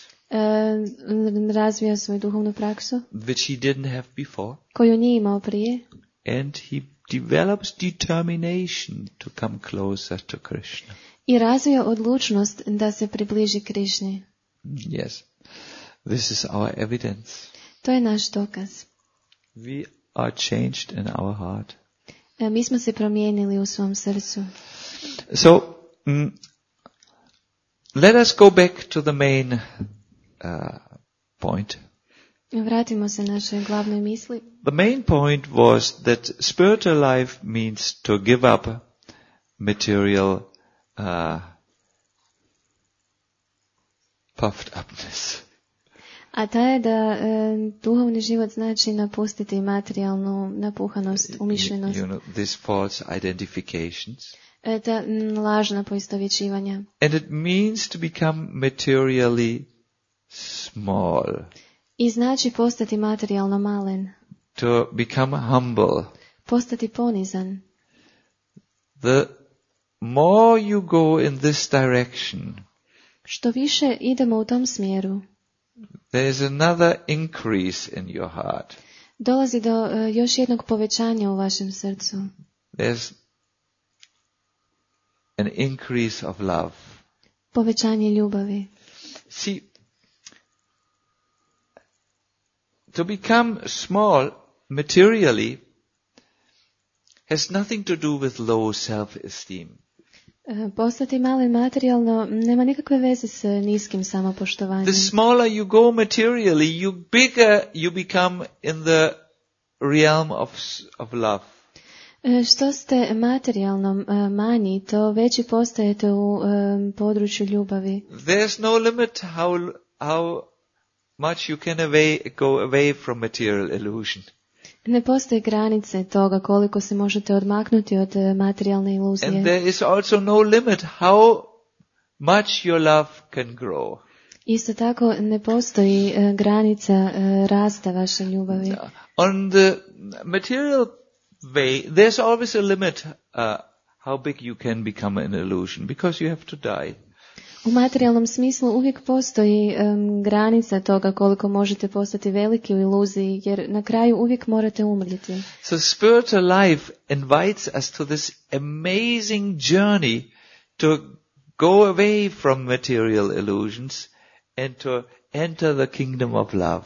e, razvija svoju duhovnu praksu which he didn't have before, koju nije imao prije and he develops determination to come closer to Krishna. i razvija odlučnost da se približi Krišni. Yes, this is our evidence. To je naš dokaz. We are changed in our heart. E, mi smo se promijenili u svom srcu. So, mm, let us go back to the main uh, point. Vratimo se našoj glavnoj misli. The main point was that spiritual life means to give up material uh, puffed upness. A ta je da e, duhovni život znači napustiti materijalnu napuhanost, umišljenost. You know, these false identifications. E, ta m, lažna poistovjećivanja. And it means to become materially small. I znači postati materijalno malen. To become humble. Postati ponizan. The more you go in this direction, što više idemo u tom smjeru, there is another increase in your heart. dolazi do uh, još jednog povećanja u vašem srcu. There's an increase of love. Povećanje ljubavi. See, to become small materially has nothing to do with low self-esteem. Postati malen materijalno nema nikakve veze s niskim samopoštovanjem. The smaller you go materially, you bigger you become in the realm of of love. Što ste materijalno manji, to veći postajete u um, području ljubavi. There's no limit how how much you can away, go away from material illusion. Ne postoje granice toga koliko se možete odmaknuti od materijalne iluzije. And there is also no limit how much your love can grow. Isto tako ne postoji uh, granica uh, rasta vaše ljubavi. On the material way, there's always a limit uh, how big you can become an illusion, because you have to die. U materijalnom smislu uvijek postoji um, granica toga koliko možete postati veliki u iluziji, jer na kraju uvijek morate umrljeti. So spiritual life invites us to this amazing journey to go away from material illusions and to enter the kingdom of love.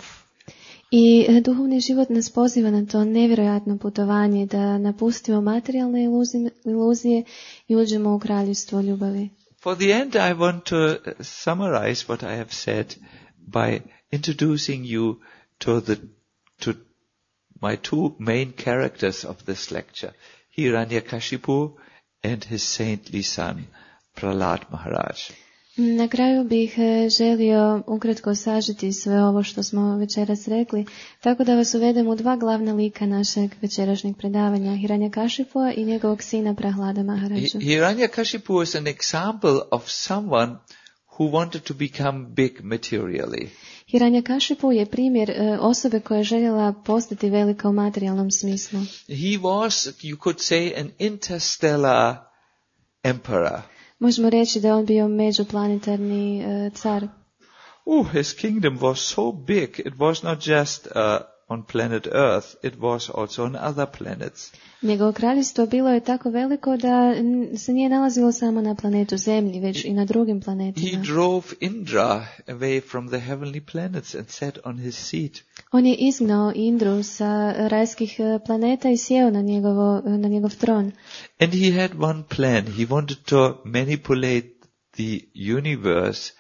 I uh, duhovni život nas poziva na to nevjerojatno putovanje da napustimo materijalne iluzije, iluzije i uđemo u kraljevstvo ljubavi. For the end, I want to summarize what I have said by introducing you to the to my two main characters of this lecture, Hiranyakashipu and his saintly son, Prahlad Maharaj. Na kraju bih želio ukratko sažeti sve ovo što smo večeras rekli, tako da vas uvedem u dva glavna lika našeg večerašnjeg predavanja, Hiranyakashipua i njegovog sina Prahlada Maharaja. Hiranyakashipu is an example of someone who wanted to become big materially. Hiranyakashipu je primjer osobe koja je željela postati velika u materijalnom smislu. He was, you could say, an interstellar emperor. Možemo reći da je on bio međuplanetarni uh, car. Oh, his kingdom was so big, it was not just uh, on planet Earth, it was also on other planets. Njegovo kraljevstvo bilo je tako veliko da se nije nalazilo samo na planetu Zemlji, već i na drugim planetima. He drove Indra away from the heavenly planets and sat on his seat. On je izgnao Indru sa rajskih planeta i sjeo na, njegovo, na njegov tron. And he had one plan. He wanted to manipulate the universe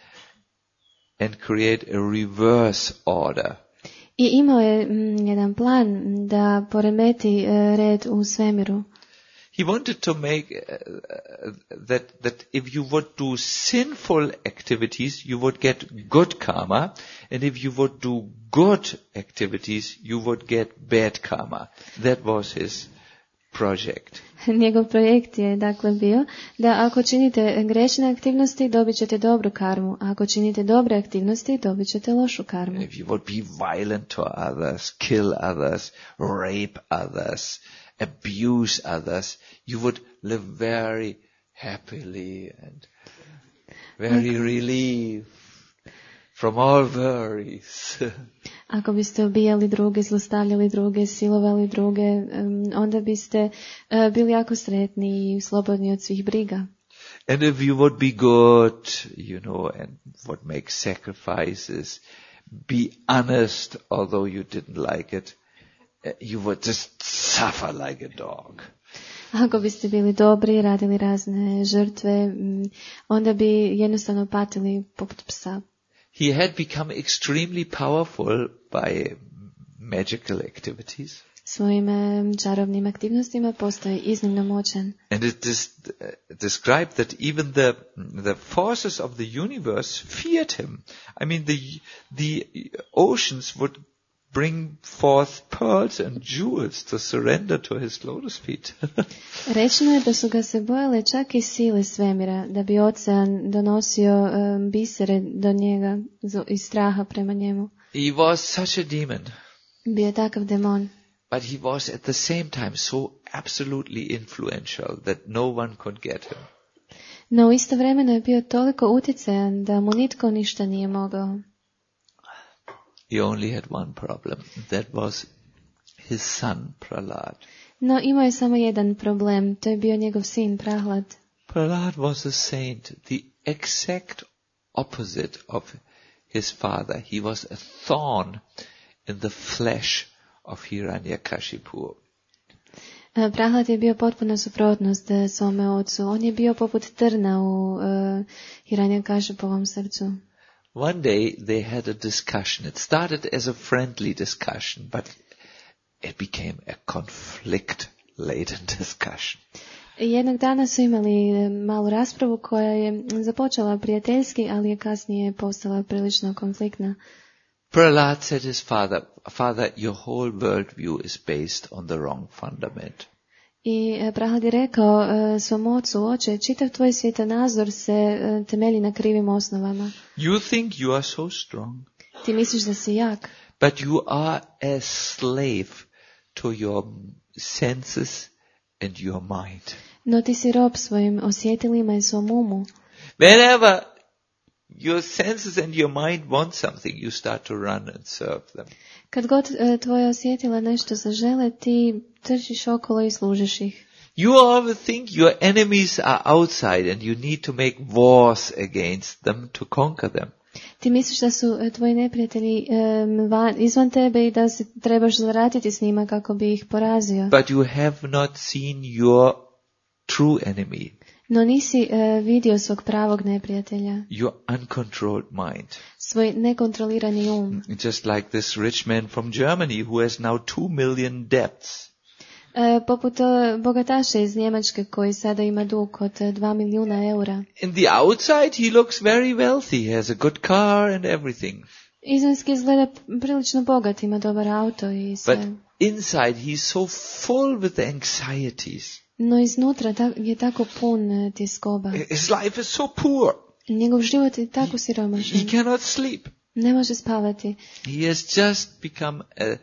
and create a reverse order. I imao je mm, jedan plan da poremeti uh, red u svemiru. He wanted to make uh, that that if you would do sinful activities, you would get good karma, and if you would do good activities, you would get bad karma. That was his project. Njegov projekt je dakle bio da ako činite grešne aktivnosti dobit ćete dobru karmu, a ako činite dobre aktivnosti dobit ćete lošu karmu. If you would be violent to others, kill others, rape others, abuse others, you would live very happily and very relieved from all worries. Ako biste ubijali druge, zlostavljali druge, silovali druge, um, onda biste uh, bili jako sretni i slobodni od svih briga. And if you would be good, you know, and would make sacrifices, be honest, although you didn't like it, you would just suffer like a dog. Ako biste bili dobri, radili razne žrtve, um, onda bi jednostavno patili poput psa. He had become extremely powerful by magical activities. svojim e, čarobnim aktivnostima postoji iznimno moćan. And it is uh, described that even the the forces of the universe feared him. I mean, the the oceans would bring forth pearls and jewels to surrender to his lotus feet. Rečeno je da su ga se bojale čak i sile svemira, da bi ocean donosio um, bisere do njega iz straha prema njemu. He was such a demon. Bio je takav demon. But he was at the same time so absolutely influential that no one could get him. No istovremeno je bio toliko utjecajan da mu nitko ništa nije mogao. He only had one problem. That was his son, Prahlad. No imao je samo jedan problem. To je bio njegov sin, Prahlad. Prahlad was a saint, the exact opposite of his father. He was a thorn in the flesh of Hiranyakashipu. Prahlad je bio potpuna suprotnost svome ocu. On je bio poput trna u uh, Hiranyakashipovom srcu. One day they had a discussion. It started as a friendly discussion, but it became a conflict-laden discussion. Jednog dana su imali malu raspravu koja je započela prijateljski, ali je kasnije postala prilično konfliktna. Prahlad said his father, Father, your whole worldview is based on the wrong fundament. I Prahlad je rekao uh, svom ocu, oče, čitav tvoj svjetonazor se uh, temelji na krivim osnovama. You think you are so strong, Ti misliš da si jak, but you are a slave to your senses and your mind. no ti si rob svojim osjetilima i svom umu. Whenever your senses and your mind want something, you start to run and serve them. Kad god uh, tvoje osjetila nešto zažele, ti trčiš okolo i služiš ih. You always think your enemies are outside and you need to make wars against them to conquer them. Ti misliš da su uh, tvoji neprijatelji um, van, izvan tebe i da se trebaš zaratiti s njima kako bi ih porazio. But you have not seen your true enemy, No nisi uh, vidio svog pravog neprijatelja, your uncontrolled mind. svoj nekontrolirani um. Just like this rich man from Germany who has now two million debts. Uh, poput uh, bogataša iz Njemačke koji sada ima dug od uh, dva milijuna eura. In the outside he looks very wealthy, he has a good car and everything. Izvanjski izgleda prilično bogat, ima dobar auto i sve. But inside he's so full with anxieties. No iznutra ta, je tako pun uh, tjeskoba. His life is so poor. Njegov život je tako He siromašan. cannot sleep. Ne može spavati. He has just become a,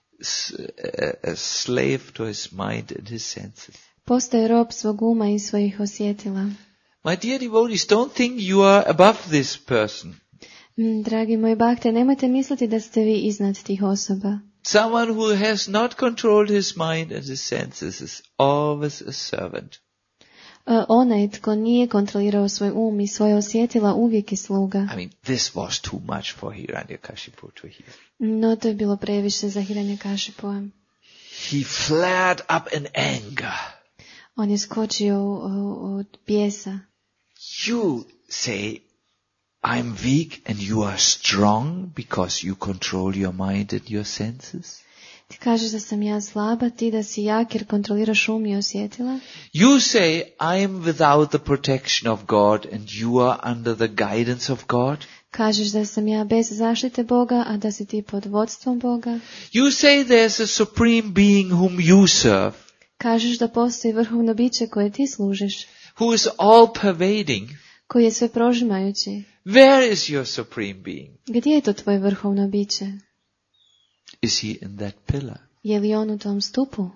a, a slave to his mind and his senses. Postaje rob svog uma i svojih osjetila. My dear devotees, don't think you are above this person. Mm, Dragi moji bakte, nemojte misliti da ste vi iznad tih osoba. Someone who has not controlled his mind and his senses is always a servant. Uh, onaj tko nije kontrolirao svoj um i svoje osjetila uvijek je sluga. I mean, this was too much for Hiranyakashipu to hear. No to je bilo previše za Hiranyakashipua. He flared up in anger. On je skočio uh, od bijesa. You say, I'm weak and you are strong because you control your mind and your senses. Ti kažeš da sam ja slaba, ti da si jak jer kontroliraš um i osjetila. You say, I am without the protection of God and you are under the guidance of God. Kažeš da sam ja bez zaštite Boga, a da si ti pod vodstvom Boga. You say there's a supreme being whom you serve, Kažeš da postoji vrhovno biće koje ti služiš, who is all pervading. koji je sve prožimajući. Where is your supreme being? Gdje je to tvoje vrhovno biće? Is he in that pillar? Je li on u tom stupu?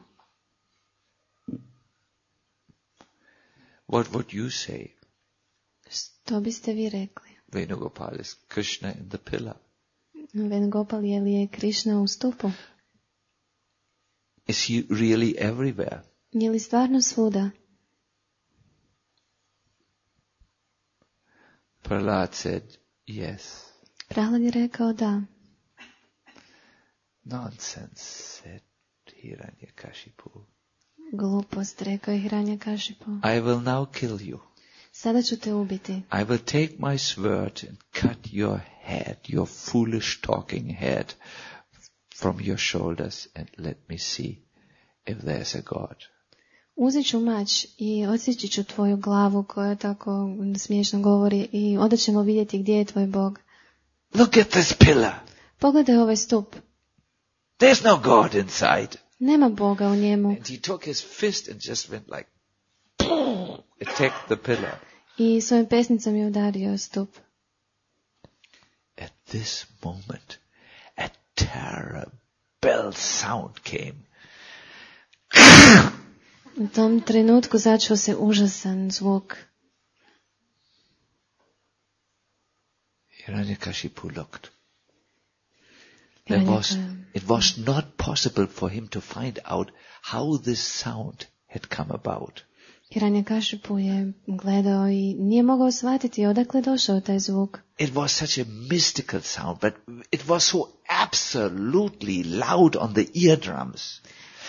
What would you say? Što biste vi rekli? Venugopal, is Krishna in the pillar? Venugopal, je li je Krišna u stupu? Is he really everywhere? Je li stvarno svuda? Prahlad said, yes. Prahlad je rekao da. Nonsense, said Hiranyakashipu. Glupost, rekao je Hiranyakashipu. I will now kill you. Sada ću te ubiti. I will take my sword and cut your head, your foolish talking head, from your shoulders and let me see if there's a God. Uzet ću mač i odsjeći ću tvoju glavu koja tako smiješno govori i onda ćemo vidjeti gdje je tvoj Bog. Look at this pillar. Pogledaj ovaj stup. There's no God inside. Nema Boga u njemu. And he took his fist and just went like, attacked the pillar. I svojim pesnicom je udario stup. At this moment, a terrible sound came. U tom trenutku začuo se užasan zvuk. Hiranyakashipu looked. There was, it was not possible for him to find out how this sound had come about. Hiranyakashipu je gledao i nije mogao shvatiti odakle došao taj zvuk. It was such a mystical sound, but it was so absolutely loud on the eardrums.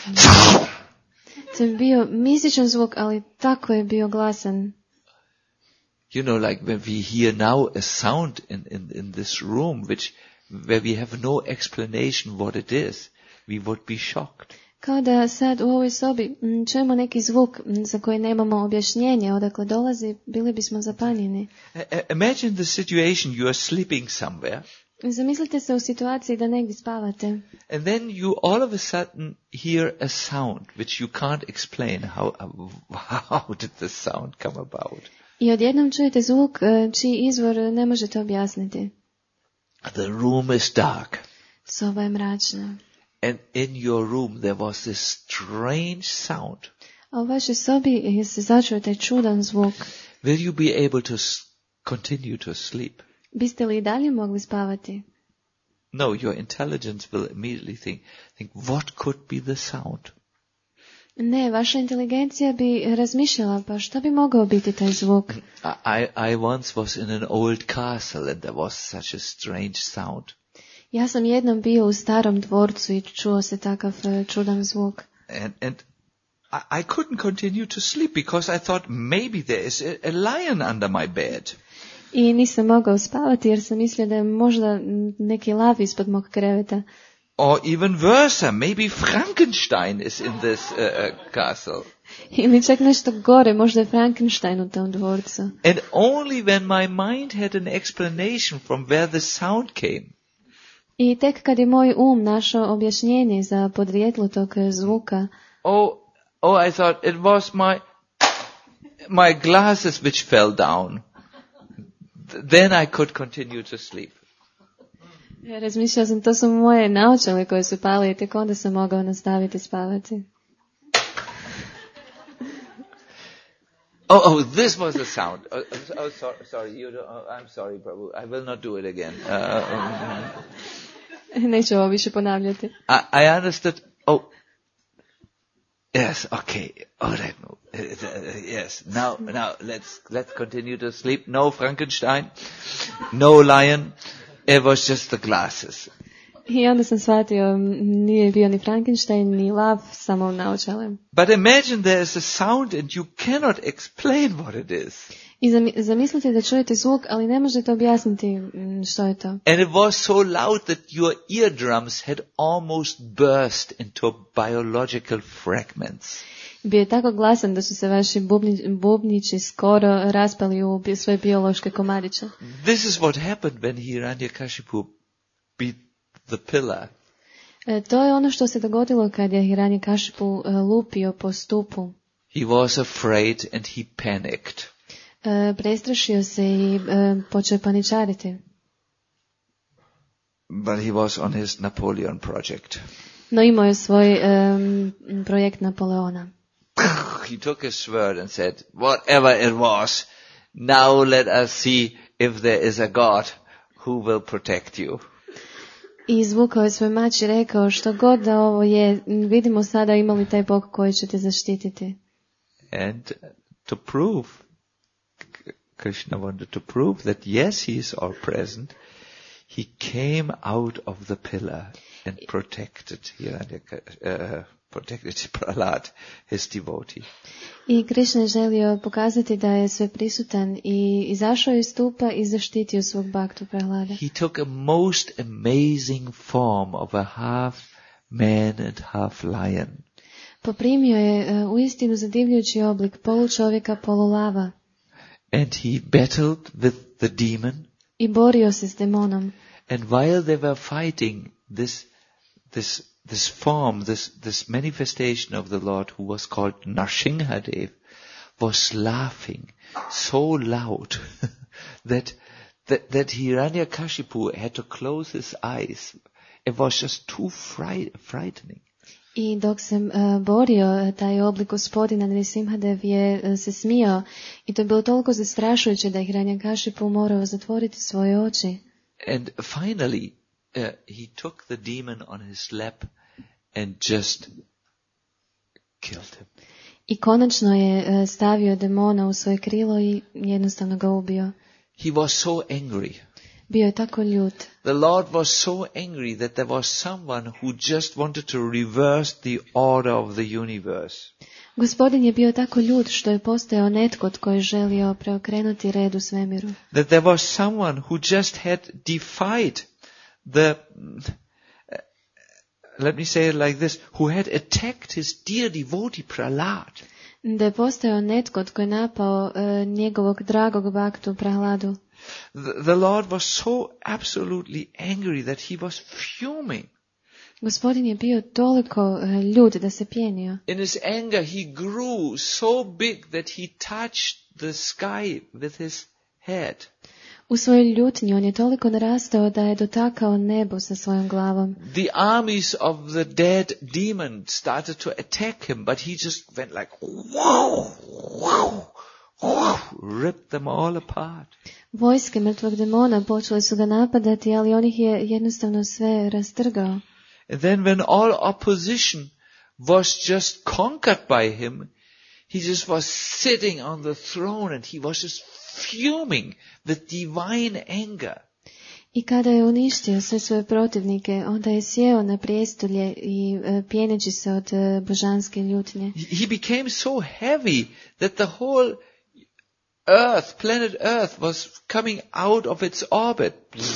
To je bio mističan zvuk, ali tako je bio glasan. You know, like when we hear now a sound in, in, in this room, which, where we have no explanation what it is, we would be shocked. Kao da sad u ovoj sobi čujemo neki zvuk za koji nemamo objašnjenje odakle dolazi, bili bismo zapanjeni. Imagine the situation, you are sleeping somewhere. Zamislite se u situaciji da negdje spavate. And then you all of a sudden hear a sound which you can't explain. How, how did the sound come about? I odjednom čujete zvuk čiji izvor ne možete objasniti. The room is dark. Soba je mračna. And in your room there was this strange sound. A u vašoj sobi se začuo taj čudan zvuk. Will you be able to continue to sleep? Biste li i dalje mogli spavati? No, your intelligence will immediately think, think what could be the sound? Ne, vaša inteligencija bi razmišljala, pa šta bi mogao biti taj zvuk? I, I once was in an old castle and there was such a strange sound. Ja sam jednom bio u starom dvorcu i čuo se takav čudan zvuk. And, and I, I couldn't continue to sleep because I thought maybe there is a, a lion under my bed. I nisam mogao spavati jer sam mislio da je možda neki lav ispod mog kreveta. Or even worse, maybe Frankenstein is in this uh, uh, castle. Ili čak nešto gore, možda je Frankenstein u tom dvorcu. And only when my mind had an explanation from where the sound came. I tek kad je moj um našao objašnjenje za podrijetlo tog zvuka. Oh, oh, I thought it was my my glasses which fell down. Then I could continue to sleep. Razmišljao sam, to su moje naočale koje su pale i tek onda sam mogao nastaviti spavati. Oh, oh, this was the sound. Oh, oh sorry, sorry, you don't, oh, I'm sorry, Prabhu. I will not do it again. Uh, um, Neću ovo više ponavljati. I, I understood. Oh, yes, okay, all right. No, uh, yes, now, now let's let's continue to sleep. No Frankenstein, no lion. It was just the glasses. I onda sam shvatio, nije bio ni Frankenstein, ni lav, samo naočale. But imagine there is a sound and you cannot explain what it is. I zamislite da čujete zvuk, ali ne možete objasniti što je to. And it was so loud that your eardrums had almost burst into biological fragments. Bio je tako glasan da su se vaši bubni, bubnići skoro raspali u svoje biološke komadiće. This is what happened when Hiranyakashipu beat the pillar. E, to je ono što se dogodilo kad je Hiranyakashipu e, lupio po stupu. He was afraid and he panicked. E, prestrašio se i e, počeo paničariti. But he was on his Napoleon project. No imao je svoj e, projekt Napoleona. He took his sword and said, whatever it was, now let us see if there is a God who will protect you. I izvukao je svoj mač i rekao, što god da ovo je, vidimo sada ima li taj Bog koji će te zaštititi. And to prove, Krishna wanted to prove that yes, he is all present, he came out of the pillar and protected Hiranyaka, uh, protected Prahlad, his devotee. I Krishna je želio pokazati da je sve prisutan i izašao iz stupa i zaštitio svog bhaktu Prahlada. He took a most amazing form of a half man and half lion. Poprimio je uh, uistinu zadivljujući oblik polu čovjeka, polu lava. And he battled with the demon. I borio se s demonom. And while they were fighting, this, this, this form, this, this manifestation of the Lord, who was called Nrsimhadev, was laughing so loud that, that, that Hiranyakashipu had to close his eyes. It was just too fright, frightening. I dok se uh, borio taj oblik gospodina, Nrsimhadev je uh, se smijao i to je bilo toliko zastrašujuće da je Hiranyakashipu morao zatvoriti svoje oči. And finally, uh, he took the demon on his lap and just killed him. I konačno je uh, stavio demona u svoje krilo i jednostavno ga ubio. He was so angry. Bio je tako ljut. The Lord was so angry that there was someone who just wanted to reverse the order of the universe. Gospodin je bio tako ljut što je postojao netko tko je želio preokrenuti red u svemiru. That there was someone who just had defied the, uh, let me say it like this, who had attacked his dear devotee Prahlad. Da je postojao netko tko je napao uh, njegovog dragog bhaktu Prahladu. The, the Lord was so absolutely angry that he was fuming. Gospodin je bio toliko uh, ljut da se pjenio. In his anger he grew so big that he touched the sky with his head. U svojoj ljutnji on je toliko narastao da je dotakao nebo sa svojom glavom. The armies of the dead demon started to attack him, but he just went like, wow, wow, wow, ripped them all apart. Vojske mrtvog demona počele su ga napadati, ali on ih je jednostavno sve rastrgao. And then when all opposition was just conquered by him, he just was sitting on the throne and he was just fuming with divine anger. I kada je uništio sve svoje protivnike, onda je sjeo na prijestolje i uh, pjeneći se od uh, božanske ljutnje. He became so heavy that the whole Earth, planet Earth, was coming out of its orbit.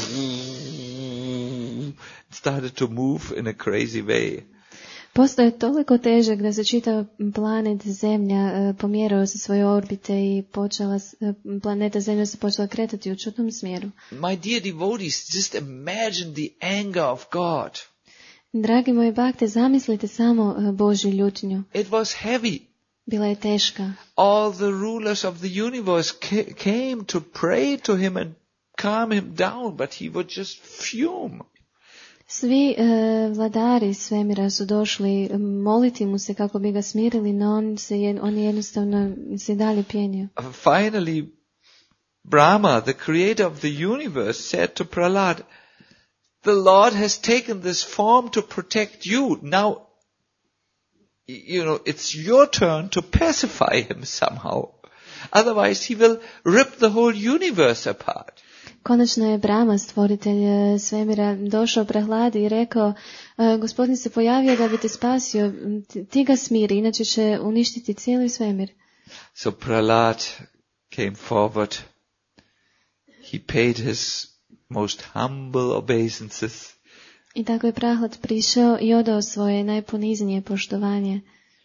Started to move in a crazy way. Postao je toliko težak da se čitav planet Zemlja uh, pomjerao sa svoje orbite i počela, uh, planeta Zemlja se počela kretati u čudnom smjeru. My dear devotees, just imagine the anger of God. Dragi moji bhakte, zamislite samo uh, Božju ljutnju. It was heavy. Bila je teška. All the rulers of the universe ca- came to pray to him and calm him down, but he would just fume. Svi uh, vladari svemira su došli moliti mu se kako bi ga smirili, no on se je, on je jednostavno se dalje pjenio. Finally, Brahma, the creator of the universe, said to Prahlad, the Lord has taken this form to protect you. Now, you know, it's your turn to pacify him somehow. Otherwise, he will rip the whole universe apart. Konačno je Brahma, stvoritelj svemira, došao Prahladi i rekao, Gospodin se pojavio da bi te spasio, ti ga smiri, inače će uništiti cijeli svemir. So Prahlad came forward. He paid his most humble obeisances. I tako je Prahlad prišao i odao svoje najponiznije poštovanje.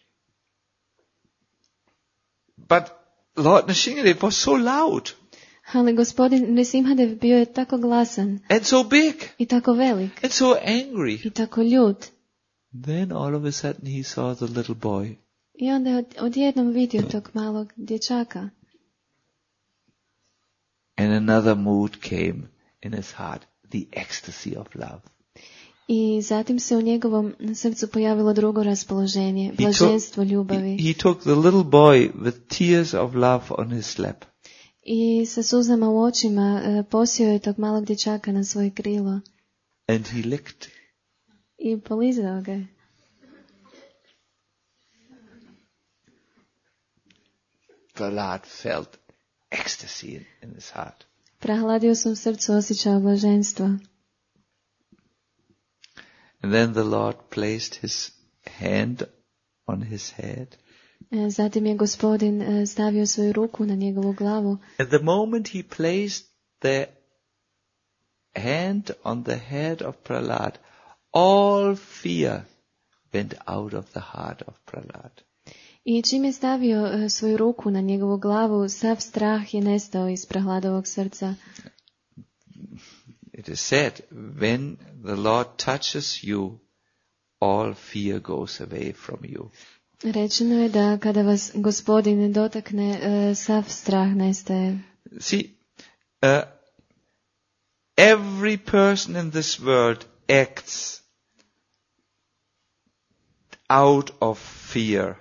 But Lord Nrsimhadev was so loud. Ali gospodin Nrsimhadev bio je tako glasan. And so big. I tako velik. And so angry. I tako ljut. Then all of a sudden he saw the little boy. I onda je odjednom vidio tog malog dječaka. And another mood came in his heart. The ecstasy of love. I zatim se u njegovom srcu pojavilo drugo raspoloženje, blaženstvo ljubavi. He, he took the little boy with tears of love on his lap. I sa suzama u očima posio je tog malog dječaka na svoje krilo. And he licked. I polizao ga. Prahlad felt ecstasy in, in his heart. Prahlad je u svom srcu osjećao blaženstvo. And then the Lord placed his hand on his head. Zatim je Gospodin stavio svoju ruku na njegovu glavu. At the moment he placed the hand on the head of Prahlad, all fear went out of the heart of Prahlad. I čim je stavio svoju ruku na njegovu glavu, sav strah je nestao iz Prahladovog srca. It is said, when the Lord touches you, all fear goes away from you. Rečeno je da kada vas Gospodin dotakne, sav strah nestaje. See, uh, every person in this world acts out of fear.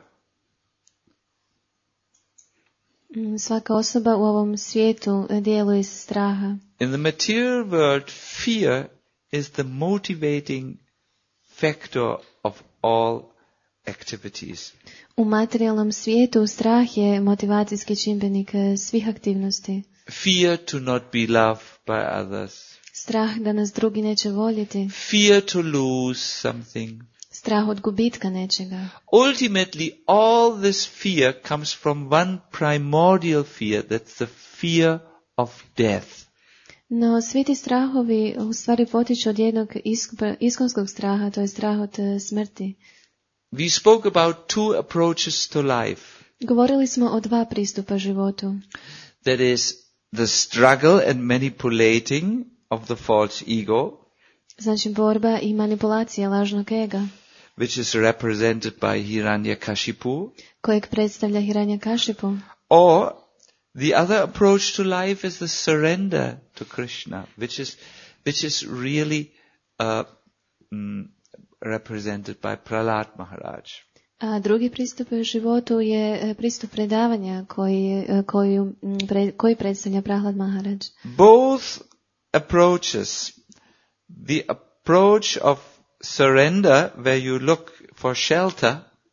Svaka osoba u ovom svijetu djeluje iz straha. In the material world, fear is the motivating factor of all activities. U materijalnom svijetu strah je motivacijski čimbenik svih aktivnosti. Fear to not be loved by others. Strah da nas drugi neće voljeti. Fear to lose something. Strah od gubitka nečega. Ultimately, all this fear comes from one primordial fear, that's the fear of death. No, svi ti strahovi u stvari potiču od jednog iskonskog straha, to je strah od smrti. We spoke about two approaches to life. Govorili smo o dva pristupa životu. That is the struggle and manipulating of the false ego. Znači borba i manipulacija lažnog ega. Which is represented by Hiranyakashipu. Kojeg predstavlja Hiranyakashipu. Or the other approach to life is the surrender to Krishna, which is which is really uh, mm, represented by Prahlad Maharaj. A drugi pristup životu je pristup predavanja koji, koji, koji predstavlja Prahlad Maharaj. Both approaches, the approach of surrender where you look for shelter,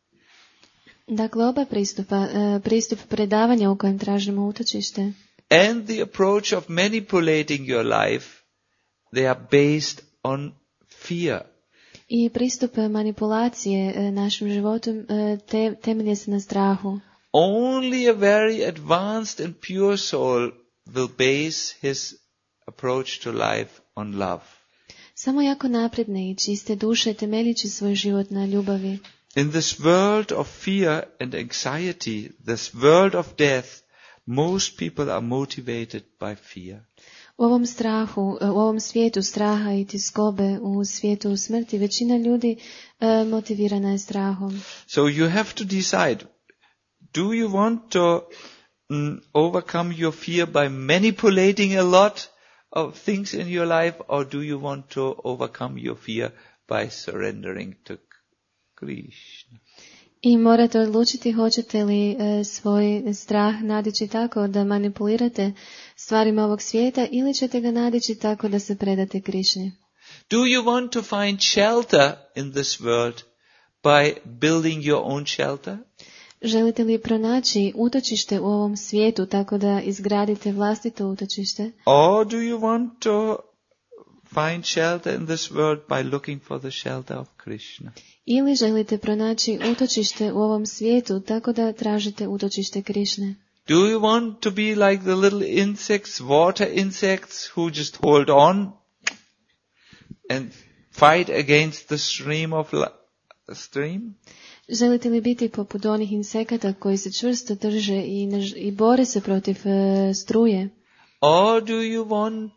dakle oba pristupa, pristup predavanja u kojem tražimo utočište, and the approach of manipulating your life, they are based on fear. I pristup manipulacije našim životom te, temelje se na strahu. Only a very advanced and pure soul will base his approach to life on love. Samo jako napredne i čiste duše temeljići svoj život na ljubavi. In this world of fear and anxiety, this world of death, most people are motivated by fear. U ovom strahu, u ovom svijetu straha i tiskobe, u svijetu smrti, većina ljudi uh, motivirana je strahom. So you have to decide, do you want to mm, overcome your fear by manipulating a lot of things in your life, or do you want to overcome your fear by surrendering to Krishna? I morate odlučiti hoćete li e, svoj strah nadići tako da manipulirate stvarima ovog svijeta ili ćete ga nadići tako da se predate Krišni. Do you want to find shelter in this world by building your own shelter? Želite li pronaći utočište u ovom svijetu tako da izgradite vlastito utočište? Or do you want to find shelter in this world by looking for the shelter of Krishna? Ili želite pronaći utočište u ovom svijetu tako da tražite utočište Krišne? Do you want to be like the little insects, water insects, who just hold on and fight against the stream of la- stream? Želite li biti poput onih insekata koji se čvrsto drže i, ne, i bore se protiv uh, struje? Or do you want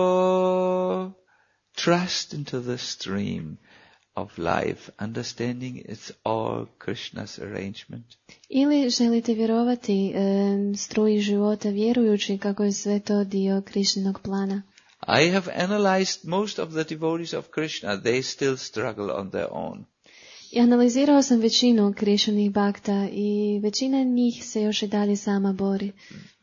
to trust into the stream of life, understanding it's all Krishna's arrangement? Ili želite vjerovati um, struji života vjerujući kako je sve to dio Krišninog plana? I have analyzed most of the devotees of Krishna. They still struggle on their own. I analizirao sam većinu Krišnih bakta i većina njih se još i dalje sama bori.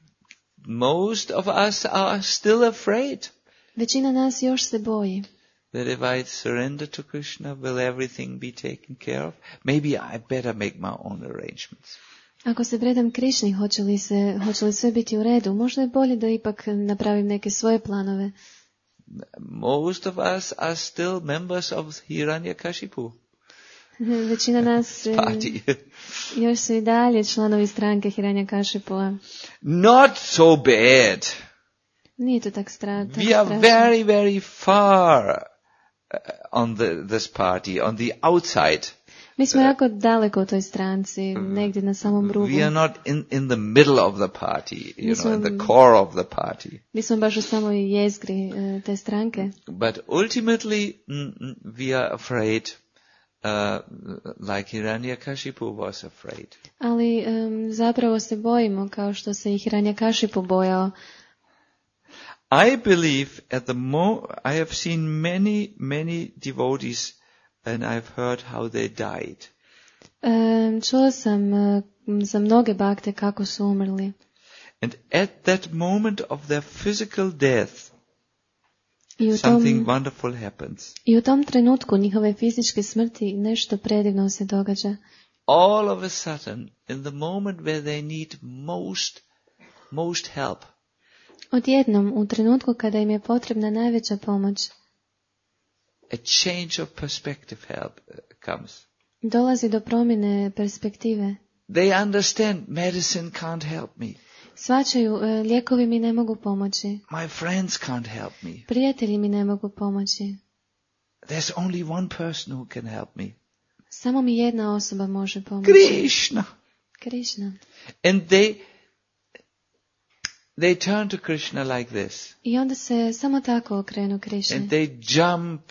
Most of us are still afraid Većina nas još se boji. that if I surrender to Krishna, will everything be taken care of? Maybe I better make my own arrangements. Ako se predam Krišni, hoće li, se, hoće li sve biti u redu? Možda je bolje da ipak napravim neke svoje planove. Most of us are still members of Hiranyakashipu. Većina nas e, party. još su i dalje članovi stranke Hiranyakashipua. Not so bad. Nije to tak stra- tak We are strašno. very, very far uh, on the, this party, on the outside. Mi smo jako daleko u toj stranci, negdje na samom rubu. We are not in, in the middle of the party, you Nismo- know, in the core of the party. Nismo baš u samoj jezgri e, te stranke. But ultimately, mm, mm, we are afraid, uh, like Hiranyakashipu was afraid. Ali em, zapravo se bojimo kao što se i Hiranyakashipu bojao. I believe at the mo, I have seen many, many devotees and I've heard how they died. Em, čuo sam e, za mnoge bakte kako su umrli. And at that moment of their physical death, I u, something tom, wonderful happens. I u tom trenutku njihove fizičke smrti nešto predivno se događa. All of a sudden, in the moment where they need most, most help, Odjednom, u trenutku kada im je potrebna najveća pomoć, a change of perspective help uh, comes. dolazi do promjene perspektive. They understand medicine can't help me. Shvaćaju, e, lijekovi mi ne mogu pomoći. My friends can't help me. Prijatelji mi ne mogu pomoći. There's only one person who can help me. Samo mi jedna osoba može pomoći. Krishna. Krishna. And they, they turn to Krishna like this. I onda se samo tako okrenu Krišni. And they jump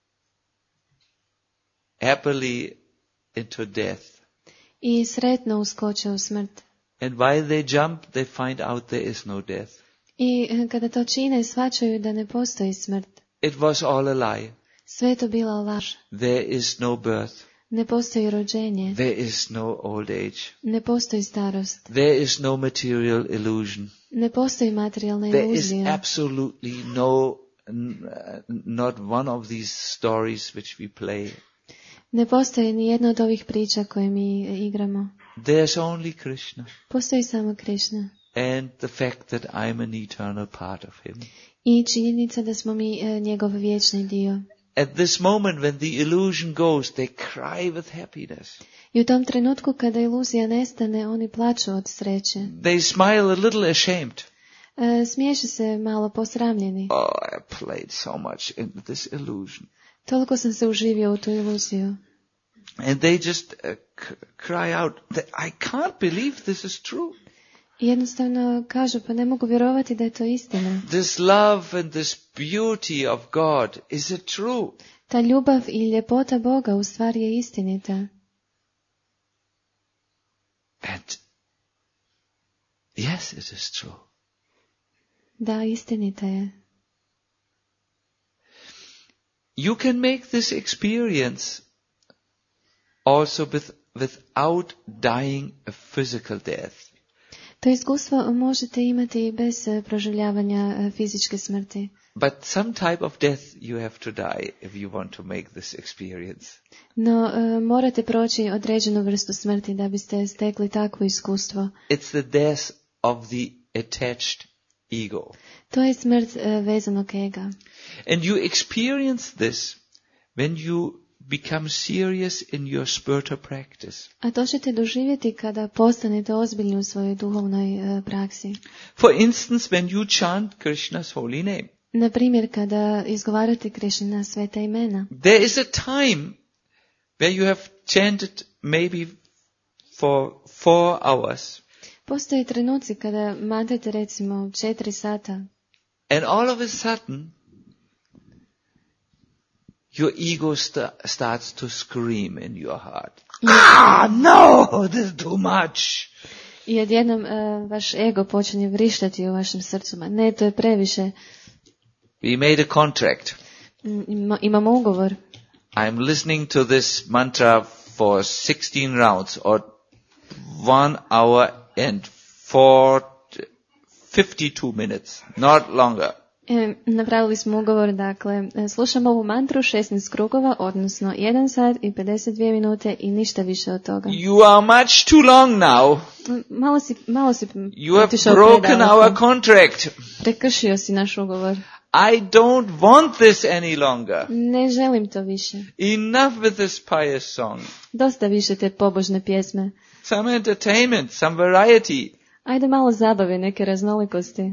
happily into death. I sretno uskoče u smrt. And while they jump, they find out there is no death. I e, kada to čine, shvaćaju da ne postoji smrt. It was all a lie. Sve je to bila laž. There is no birth. Ne postoji rođenje. There is no old age. Ne postoji starost. There is no material illusion. Ne postoji materijalna There is iluzija. absolutely no, n- uh, not one of these stories which we play. Ne postoji ni jedna od ovih priča koje mi igramo. There's only Krishna. Postoji samo Krišna. And the fact that I'm an eternal part of him. I činjenica da smo mi e, njegov vječni dio. At this moment when the illusion goes, they cry with happiness. I u tom trenutku kada iluzija nestane, oni plaču od sreće. They smile a little ashamed. E, smiješe se malo posramljeni. Oh, I played so much into this illusion. Toliko sam se uživio u tu iluziju. And they just uh, c- cry out, that I can't believe this is true. I jednostavno kažu, pa ne mogu vjerovati da je to istina. This love and this beauty of God, is it true? Ta ljubav i ljepota Boga u stvari je istinita. And yes, it is true. Da, istinita je. You can make this experience also with, without dying a physical death. To iskustvo možete imati i bez e, proživljavanja e, fizičke smrti. But some type of death you have to die if you want to make this experience. No, e, morate proći određenu vrstu smrti da biste stekli takvo iskustvo. It's the death of the attached ego. To je smrt e, vezanog ega. And you experience this when you become serious in your spiritual practice. A to ćete doživjeti kada postanete ozbiljni u svojoj duhovnoj e, praksi. For instance, when you chant Krishna's holy name, Na primjer, kada izgovarate Krišnina sveta imena. there is a time where you have chanted maybe for four hours. Postoje trenuci kada mantrate recimo četiri sata And all of a sudden, your ego sta- starts to scream in your heart. Ah, no, this is too much. i odjednom e, vaš ego počinje vrištati u vašem srcu. Ma ne, to je previše. We made a contract. Mm, ima- imamo ugovor. I'm listening to this mantra for sixteen rounds or one hour and four, fifty-two minutes, not longer. E, napravili smo ugovor, dakle, e, slušamo ovu mantru šesnaest krugova, odnosno jedan sat i pedeset dvije minute i ništa više od toga. You are much too long now. Mm, Malo si, malo si You have otišao broken predaleko. our contract. Prekršio si naš ugovor. I don't want this any longer. Ne želim to više. Enough with this pious song. Dosta više te pobožne pjesme. Some entertainment, some variety. Ajde malo zabave, neke raznolikosti.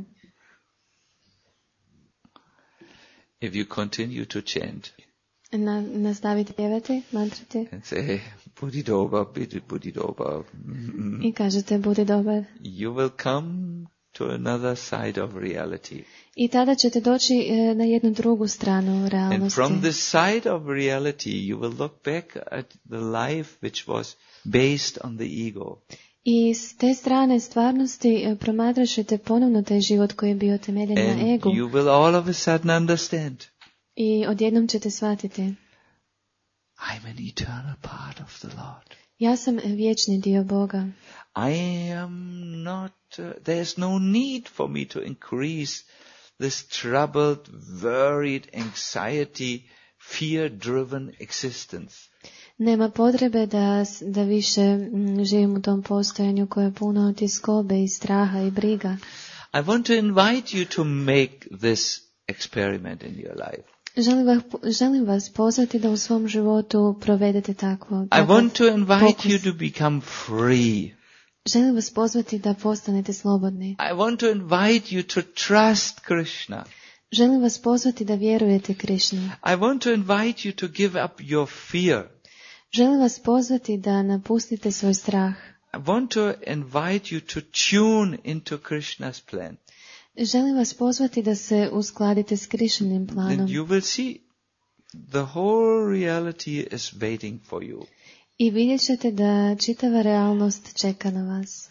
If you continue to chant Na, nastaviti pjevati, mantrati and say, Budi doba, budi doba, i kažete budi dobar. you will come to another side of reality. I tada ćete doći e, na jednu drugu stranu And realnosti. from this side of reality, you will look back at the life which was based on the ego. I s te strane stvarnosti e, promatrat ćete ponovno taj život koji je bio temeljen na And egu. you will all of a sudden understand, I odjednom ćete shvatiti, I'm an eternal part of the Lord. ja sam vječni dio Boga. I am not, uh, there's no need for me to increase this troubled, worried, anxiety, fear-driven existence. Nema potrebe da, s- da više mm, živim u tom postojanju koje je puno tjeskobe i straha i briga. I want to invite you to make this experiment in your life. Želim vas, želim vas pozvati da u svom životu provedete takvo. I takav want to invite fokus. you to become free. Želim vas pozvati da postanete slobodni. I want to invite you to trust Krishna. Želim vas pozvati da vjerujete Krišnu. I want to invite you to give up your fear. Želim vas pozvati da napustite svoj strah. I want to invite you to tune into Krishna's plan. Želim vas pozvati da se uskladite s Krišnim planom. Then you will see the whole reality is waiting for you. I vidjet ćete da čitava realnost čeka na vas.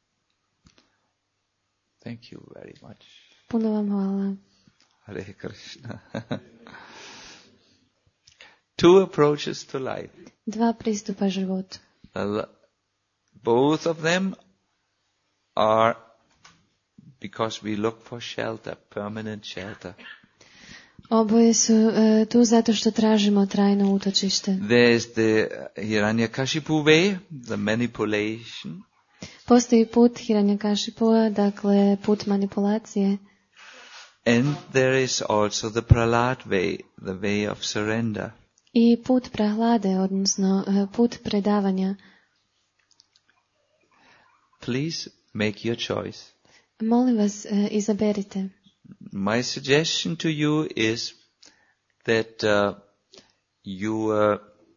Thank you very much. Puno vam hvala. Hare Krishna. Two approaches to life. Dva pristupa životu. Uh, Both of them are because we look for shelter, permanent shelter. Oboje su e, tu zato što tražimo trajno utočište. There is the Hiranyakashipu way, the manipulation, Postoji put Hiranyakashipua, dakle put manipulacije. and there is also the Prahlad way, the way of surrender. I put prahlade, odnosno e, put predavanja. Please make your choice. Molim vas, e, izaberite. My suggestion to you is that uh, you uh,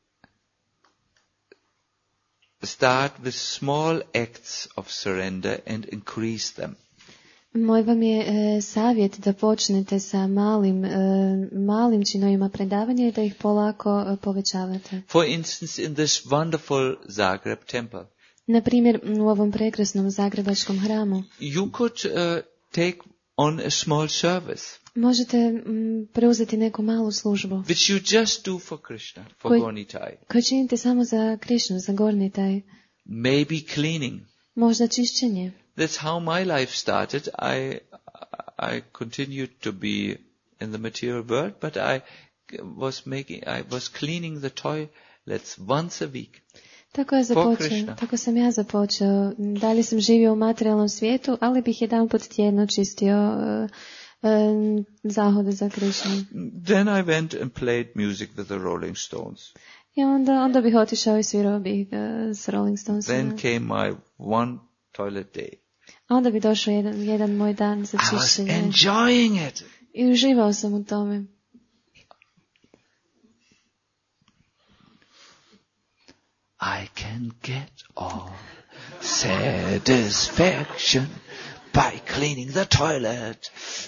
start with small acts of surrender and increase them. Moj vam je e, savjet da počnete sa malim, e, malim činovima predavanja i da ih polako e, povećavate. For instance, in this wonderful Zagreb temple, Na primjer, u ovom prekrasnom zagrebačkom hramu you could uh, take on a small service, možete mm, preuzeti neku malu službu which you just do for Krishna, for Koji- Gornitai. koju činite samo za Krišnu, za gornji taj, Maybe cleaning. možda čišćenje. That's how my life started. I I continued to be in the material world, but I was making, I was cleaning the toilets once a week. Tako je Krishna. započeo, tako sam ja započeo. Dalje sam živio u materijalnom svijetu, ali bih jedan put tjedno čistio e, e, zahode za Krišnu. Then I went and played music with the Rolling Stones. I onda, onda bih otišao i svirao bih e, s Rolling Stonesima. Then came my one toilet day. A onda bi došao jedan, jedan moj dan za I was čišćenje. enjoying it. I uživao sam u tome. I can get all satisfaction by cleaning the toilet.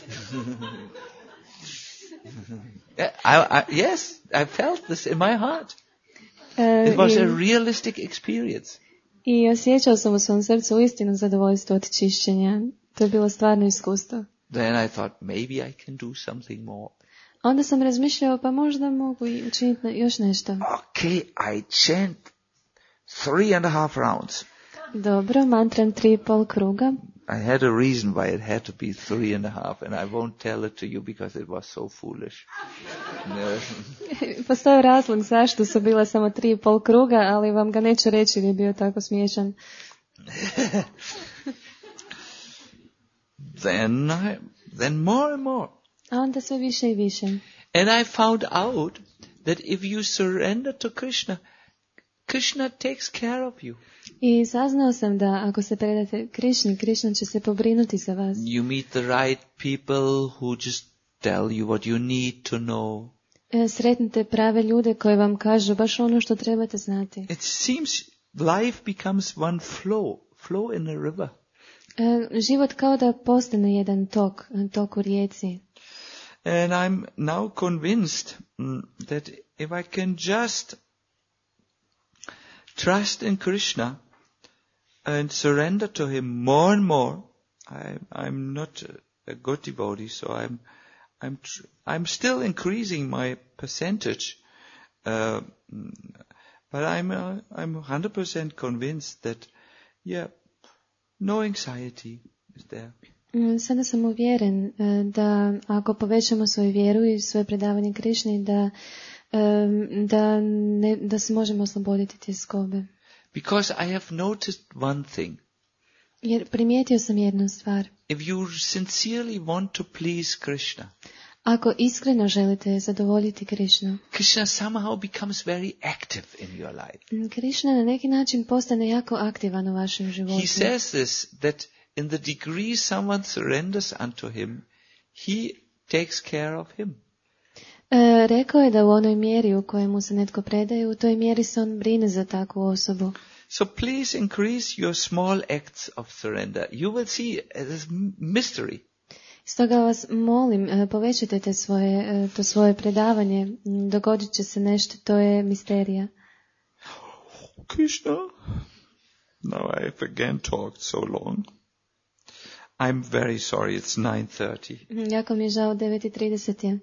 Yeah, I, I, yes, I felt this in my heart. E, It was i, a realistic experience. I osjećao sam u svom srcu uistinu zadovoljstvo od čišćenja. To je bilo stvarno iskustvo. Then I thought, maybe I can do something more. A onda sam razmišljao, pa možda mogu i učiniti na- još nešto. Okay, I chant three and a half rounds. Dobro, mantram tri i pol kruga. I had a reason why it had to be three and a half, and I won't tell it to you because it was so foolish. No. Postoji razlog zašto su bila samo tri i pol kruga, ali vam ga neću reći jer je bio tako smiješan. Then I, then more and more. A onda sve više i više. And I found out that if you surrender to Krishna, Krishna takes care of you. I saznao sam da ako se predate Krišni, Krišna će se pobrinuti za vas. You meet the right people who just tell you what you need to know. E, sretnite prave ljude koji vam kažu baš ono što trebate znati. It seems life becomes one flow, flow in a river. E, život kao da postane jedan tok, tok u rijeci. And I'm now convinced mm, that if I can just trust in Krishna and surrender to him more and more, I, I'm not a good devotee, so I'm I'm tr- I'm still increasing my percentage, uh, but I'm uh, I'm one hundred percent convinced that, yeah, no anxiety is there. Sada sam uvjeren da ako povećamo svoju vjeru i svoje predavanje Krišni, da, da, ne, da se možemo osloboditi te skobe. Because I have noticed one thing. Jer primijetio sam jednu stvar. If you sincerely want to please Krishna, ako iskreno želite zadovoljiti Krišnu, Krishna somehow becomes very active in your life. Krišna na neki način postane jako aktivan u vašem životu. He says this, that in the degree someone surrenders unto him, he takes care of him. E, rekao je da u onoj mjeri u kojemu se netko predaje, u toj mjeri se on brine za takvu osobu. So please increase your small acts of surrender. You will see this mystery. Stoga vas molim, povećajte te svoje, to svoje predavanje, dogodit će se nešto, to je misterija. Krishna, now I have again talked so long. I'm very sorry, it's nine thirty. Jako mi je žao, devet i trideset je.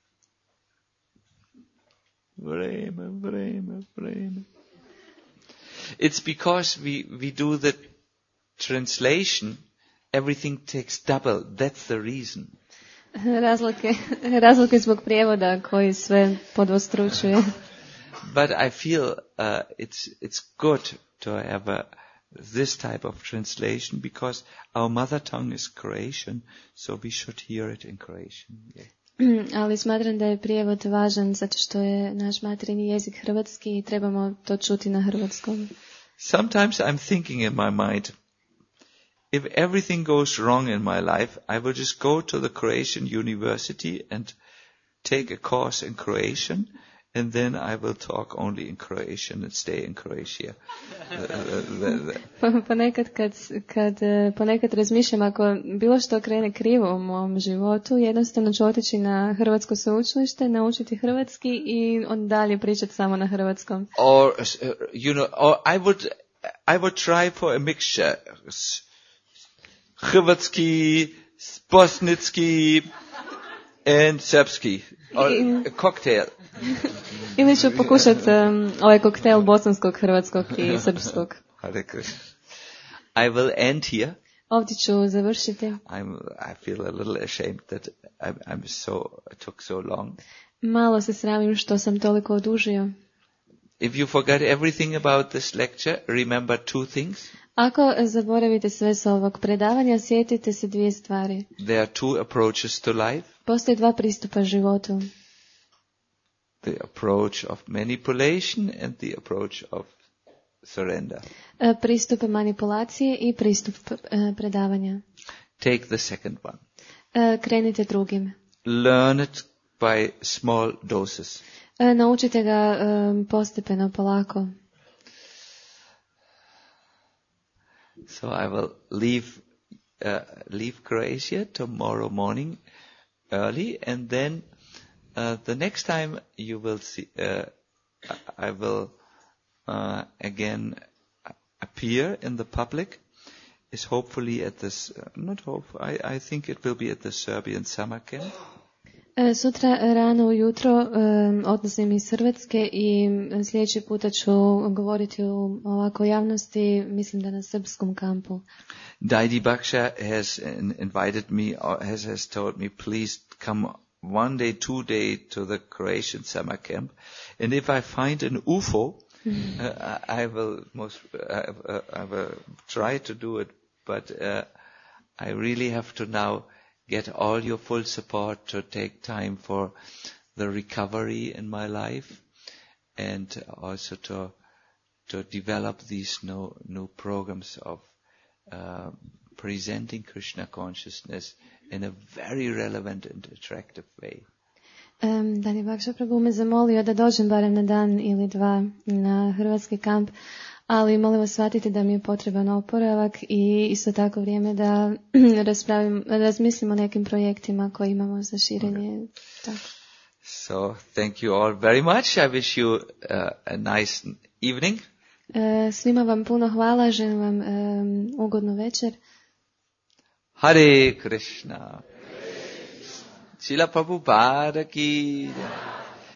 Vreme, vreme, vreme. It's because we, we do the translation, everything takes double. That's the reason. Razlike, razlike zbog prijevoda koji sve podvostručuje. But I feel uh, it's it's good to have a, this type of translation because our mother tongue is Croatian, so we should hear it in Croatian. Yeah. Ali smatram da je prijevod važan zato što je naš materini jezik hrvatski i trebamo to čuti na hrvatskom. Sometimes I'm thinking in my mind, if everything goes wrong in my life, I will just go to the Croatian university and take a course in Croatian, and then I will talk only in Croatian and stay in Croatia. ponekad kad, kad ponekad razmišljam ako bilo što krene krivo u mom životu, jednostavno ću otići na hrvatsko sveučilište, naučiti hrvatski i on dalje pričati samo na hrvatskom. Or you know, or I would I would try for a mixture. Hrvatski, bosnitski and srpski. Or a cocktail. Ili ću pokušati um, ovaj koktel bosanskog, hrvatskog i srpskog. I will end here. Ovdje ću završiti. I'm, I feel a little ashamed that I'm, I'm so, it took so long. Malo se sramim što sam toliko odužio. If you forget everything about this lecture, remember two things. Ako zaboravite sve s ovog predavanja, sjetite se dvije stvari. There are two approaches to life. Postoje dva pristupa životu. The approach of manipulation and the approach of surrender. Pristup manipulacije i pristup predavanja. Take the second one. Krenite drugim. Learn it by small doses. Naučite ga postepeno, polako. So I will leave uh, leave Croatia tomorrow morning early, and then uh, the next time you will see, uh, I will uh, again appear in the public. Is hopefully at this, uh, not hope. I I think it will be at the Serbian summer camp. Sutra rano ujutro um, odlazim iz Hrvatske i sljedeći puta ću govoriti u ovako javnosti, mislim da na srpskom kampu. Daidi Baksha has invited me, or has, has told me, please come one day, two day to the Croatian summer camp, and if I find an U F O, uh, I will most, uh, I will try to do it, but uh, I really have to now get all your full support to take time for the recovery in my life, and also to to develop these new new programs of uh, presenting Krishna consciousness in a very relevant and attractive way. Um, Dani Bakša Prabhu me zamolio da dođem barem na dan ili dva na hrvatski kamp, ali molim vas shvatiti da mi je potreban oporavak i isto tako vrijeme da raspravim, razmislimo o nekim projektima koje imamo za širenje. Okay. Tako. So, thank you all very much. I wish you uh, a nice evening. Uh, svima vam puno hvala, želim vam um, ugodnu večer. Hare Krishna. Srila Prabhupada ki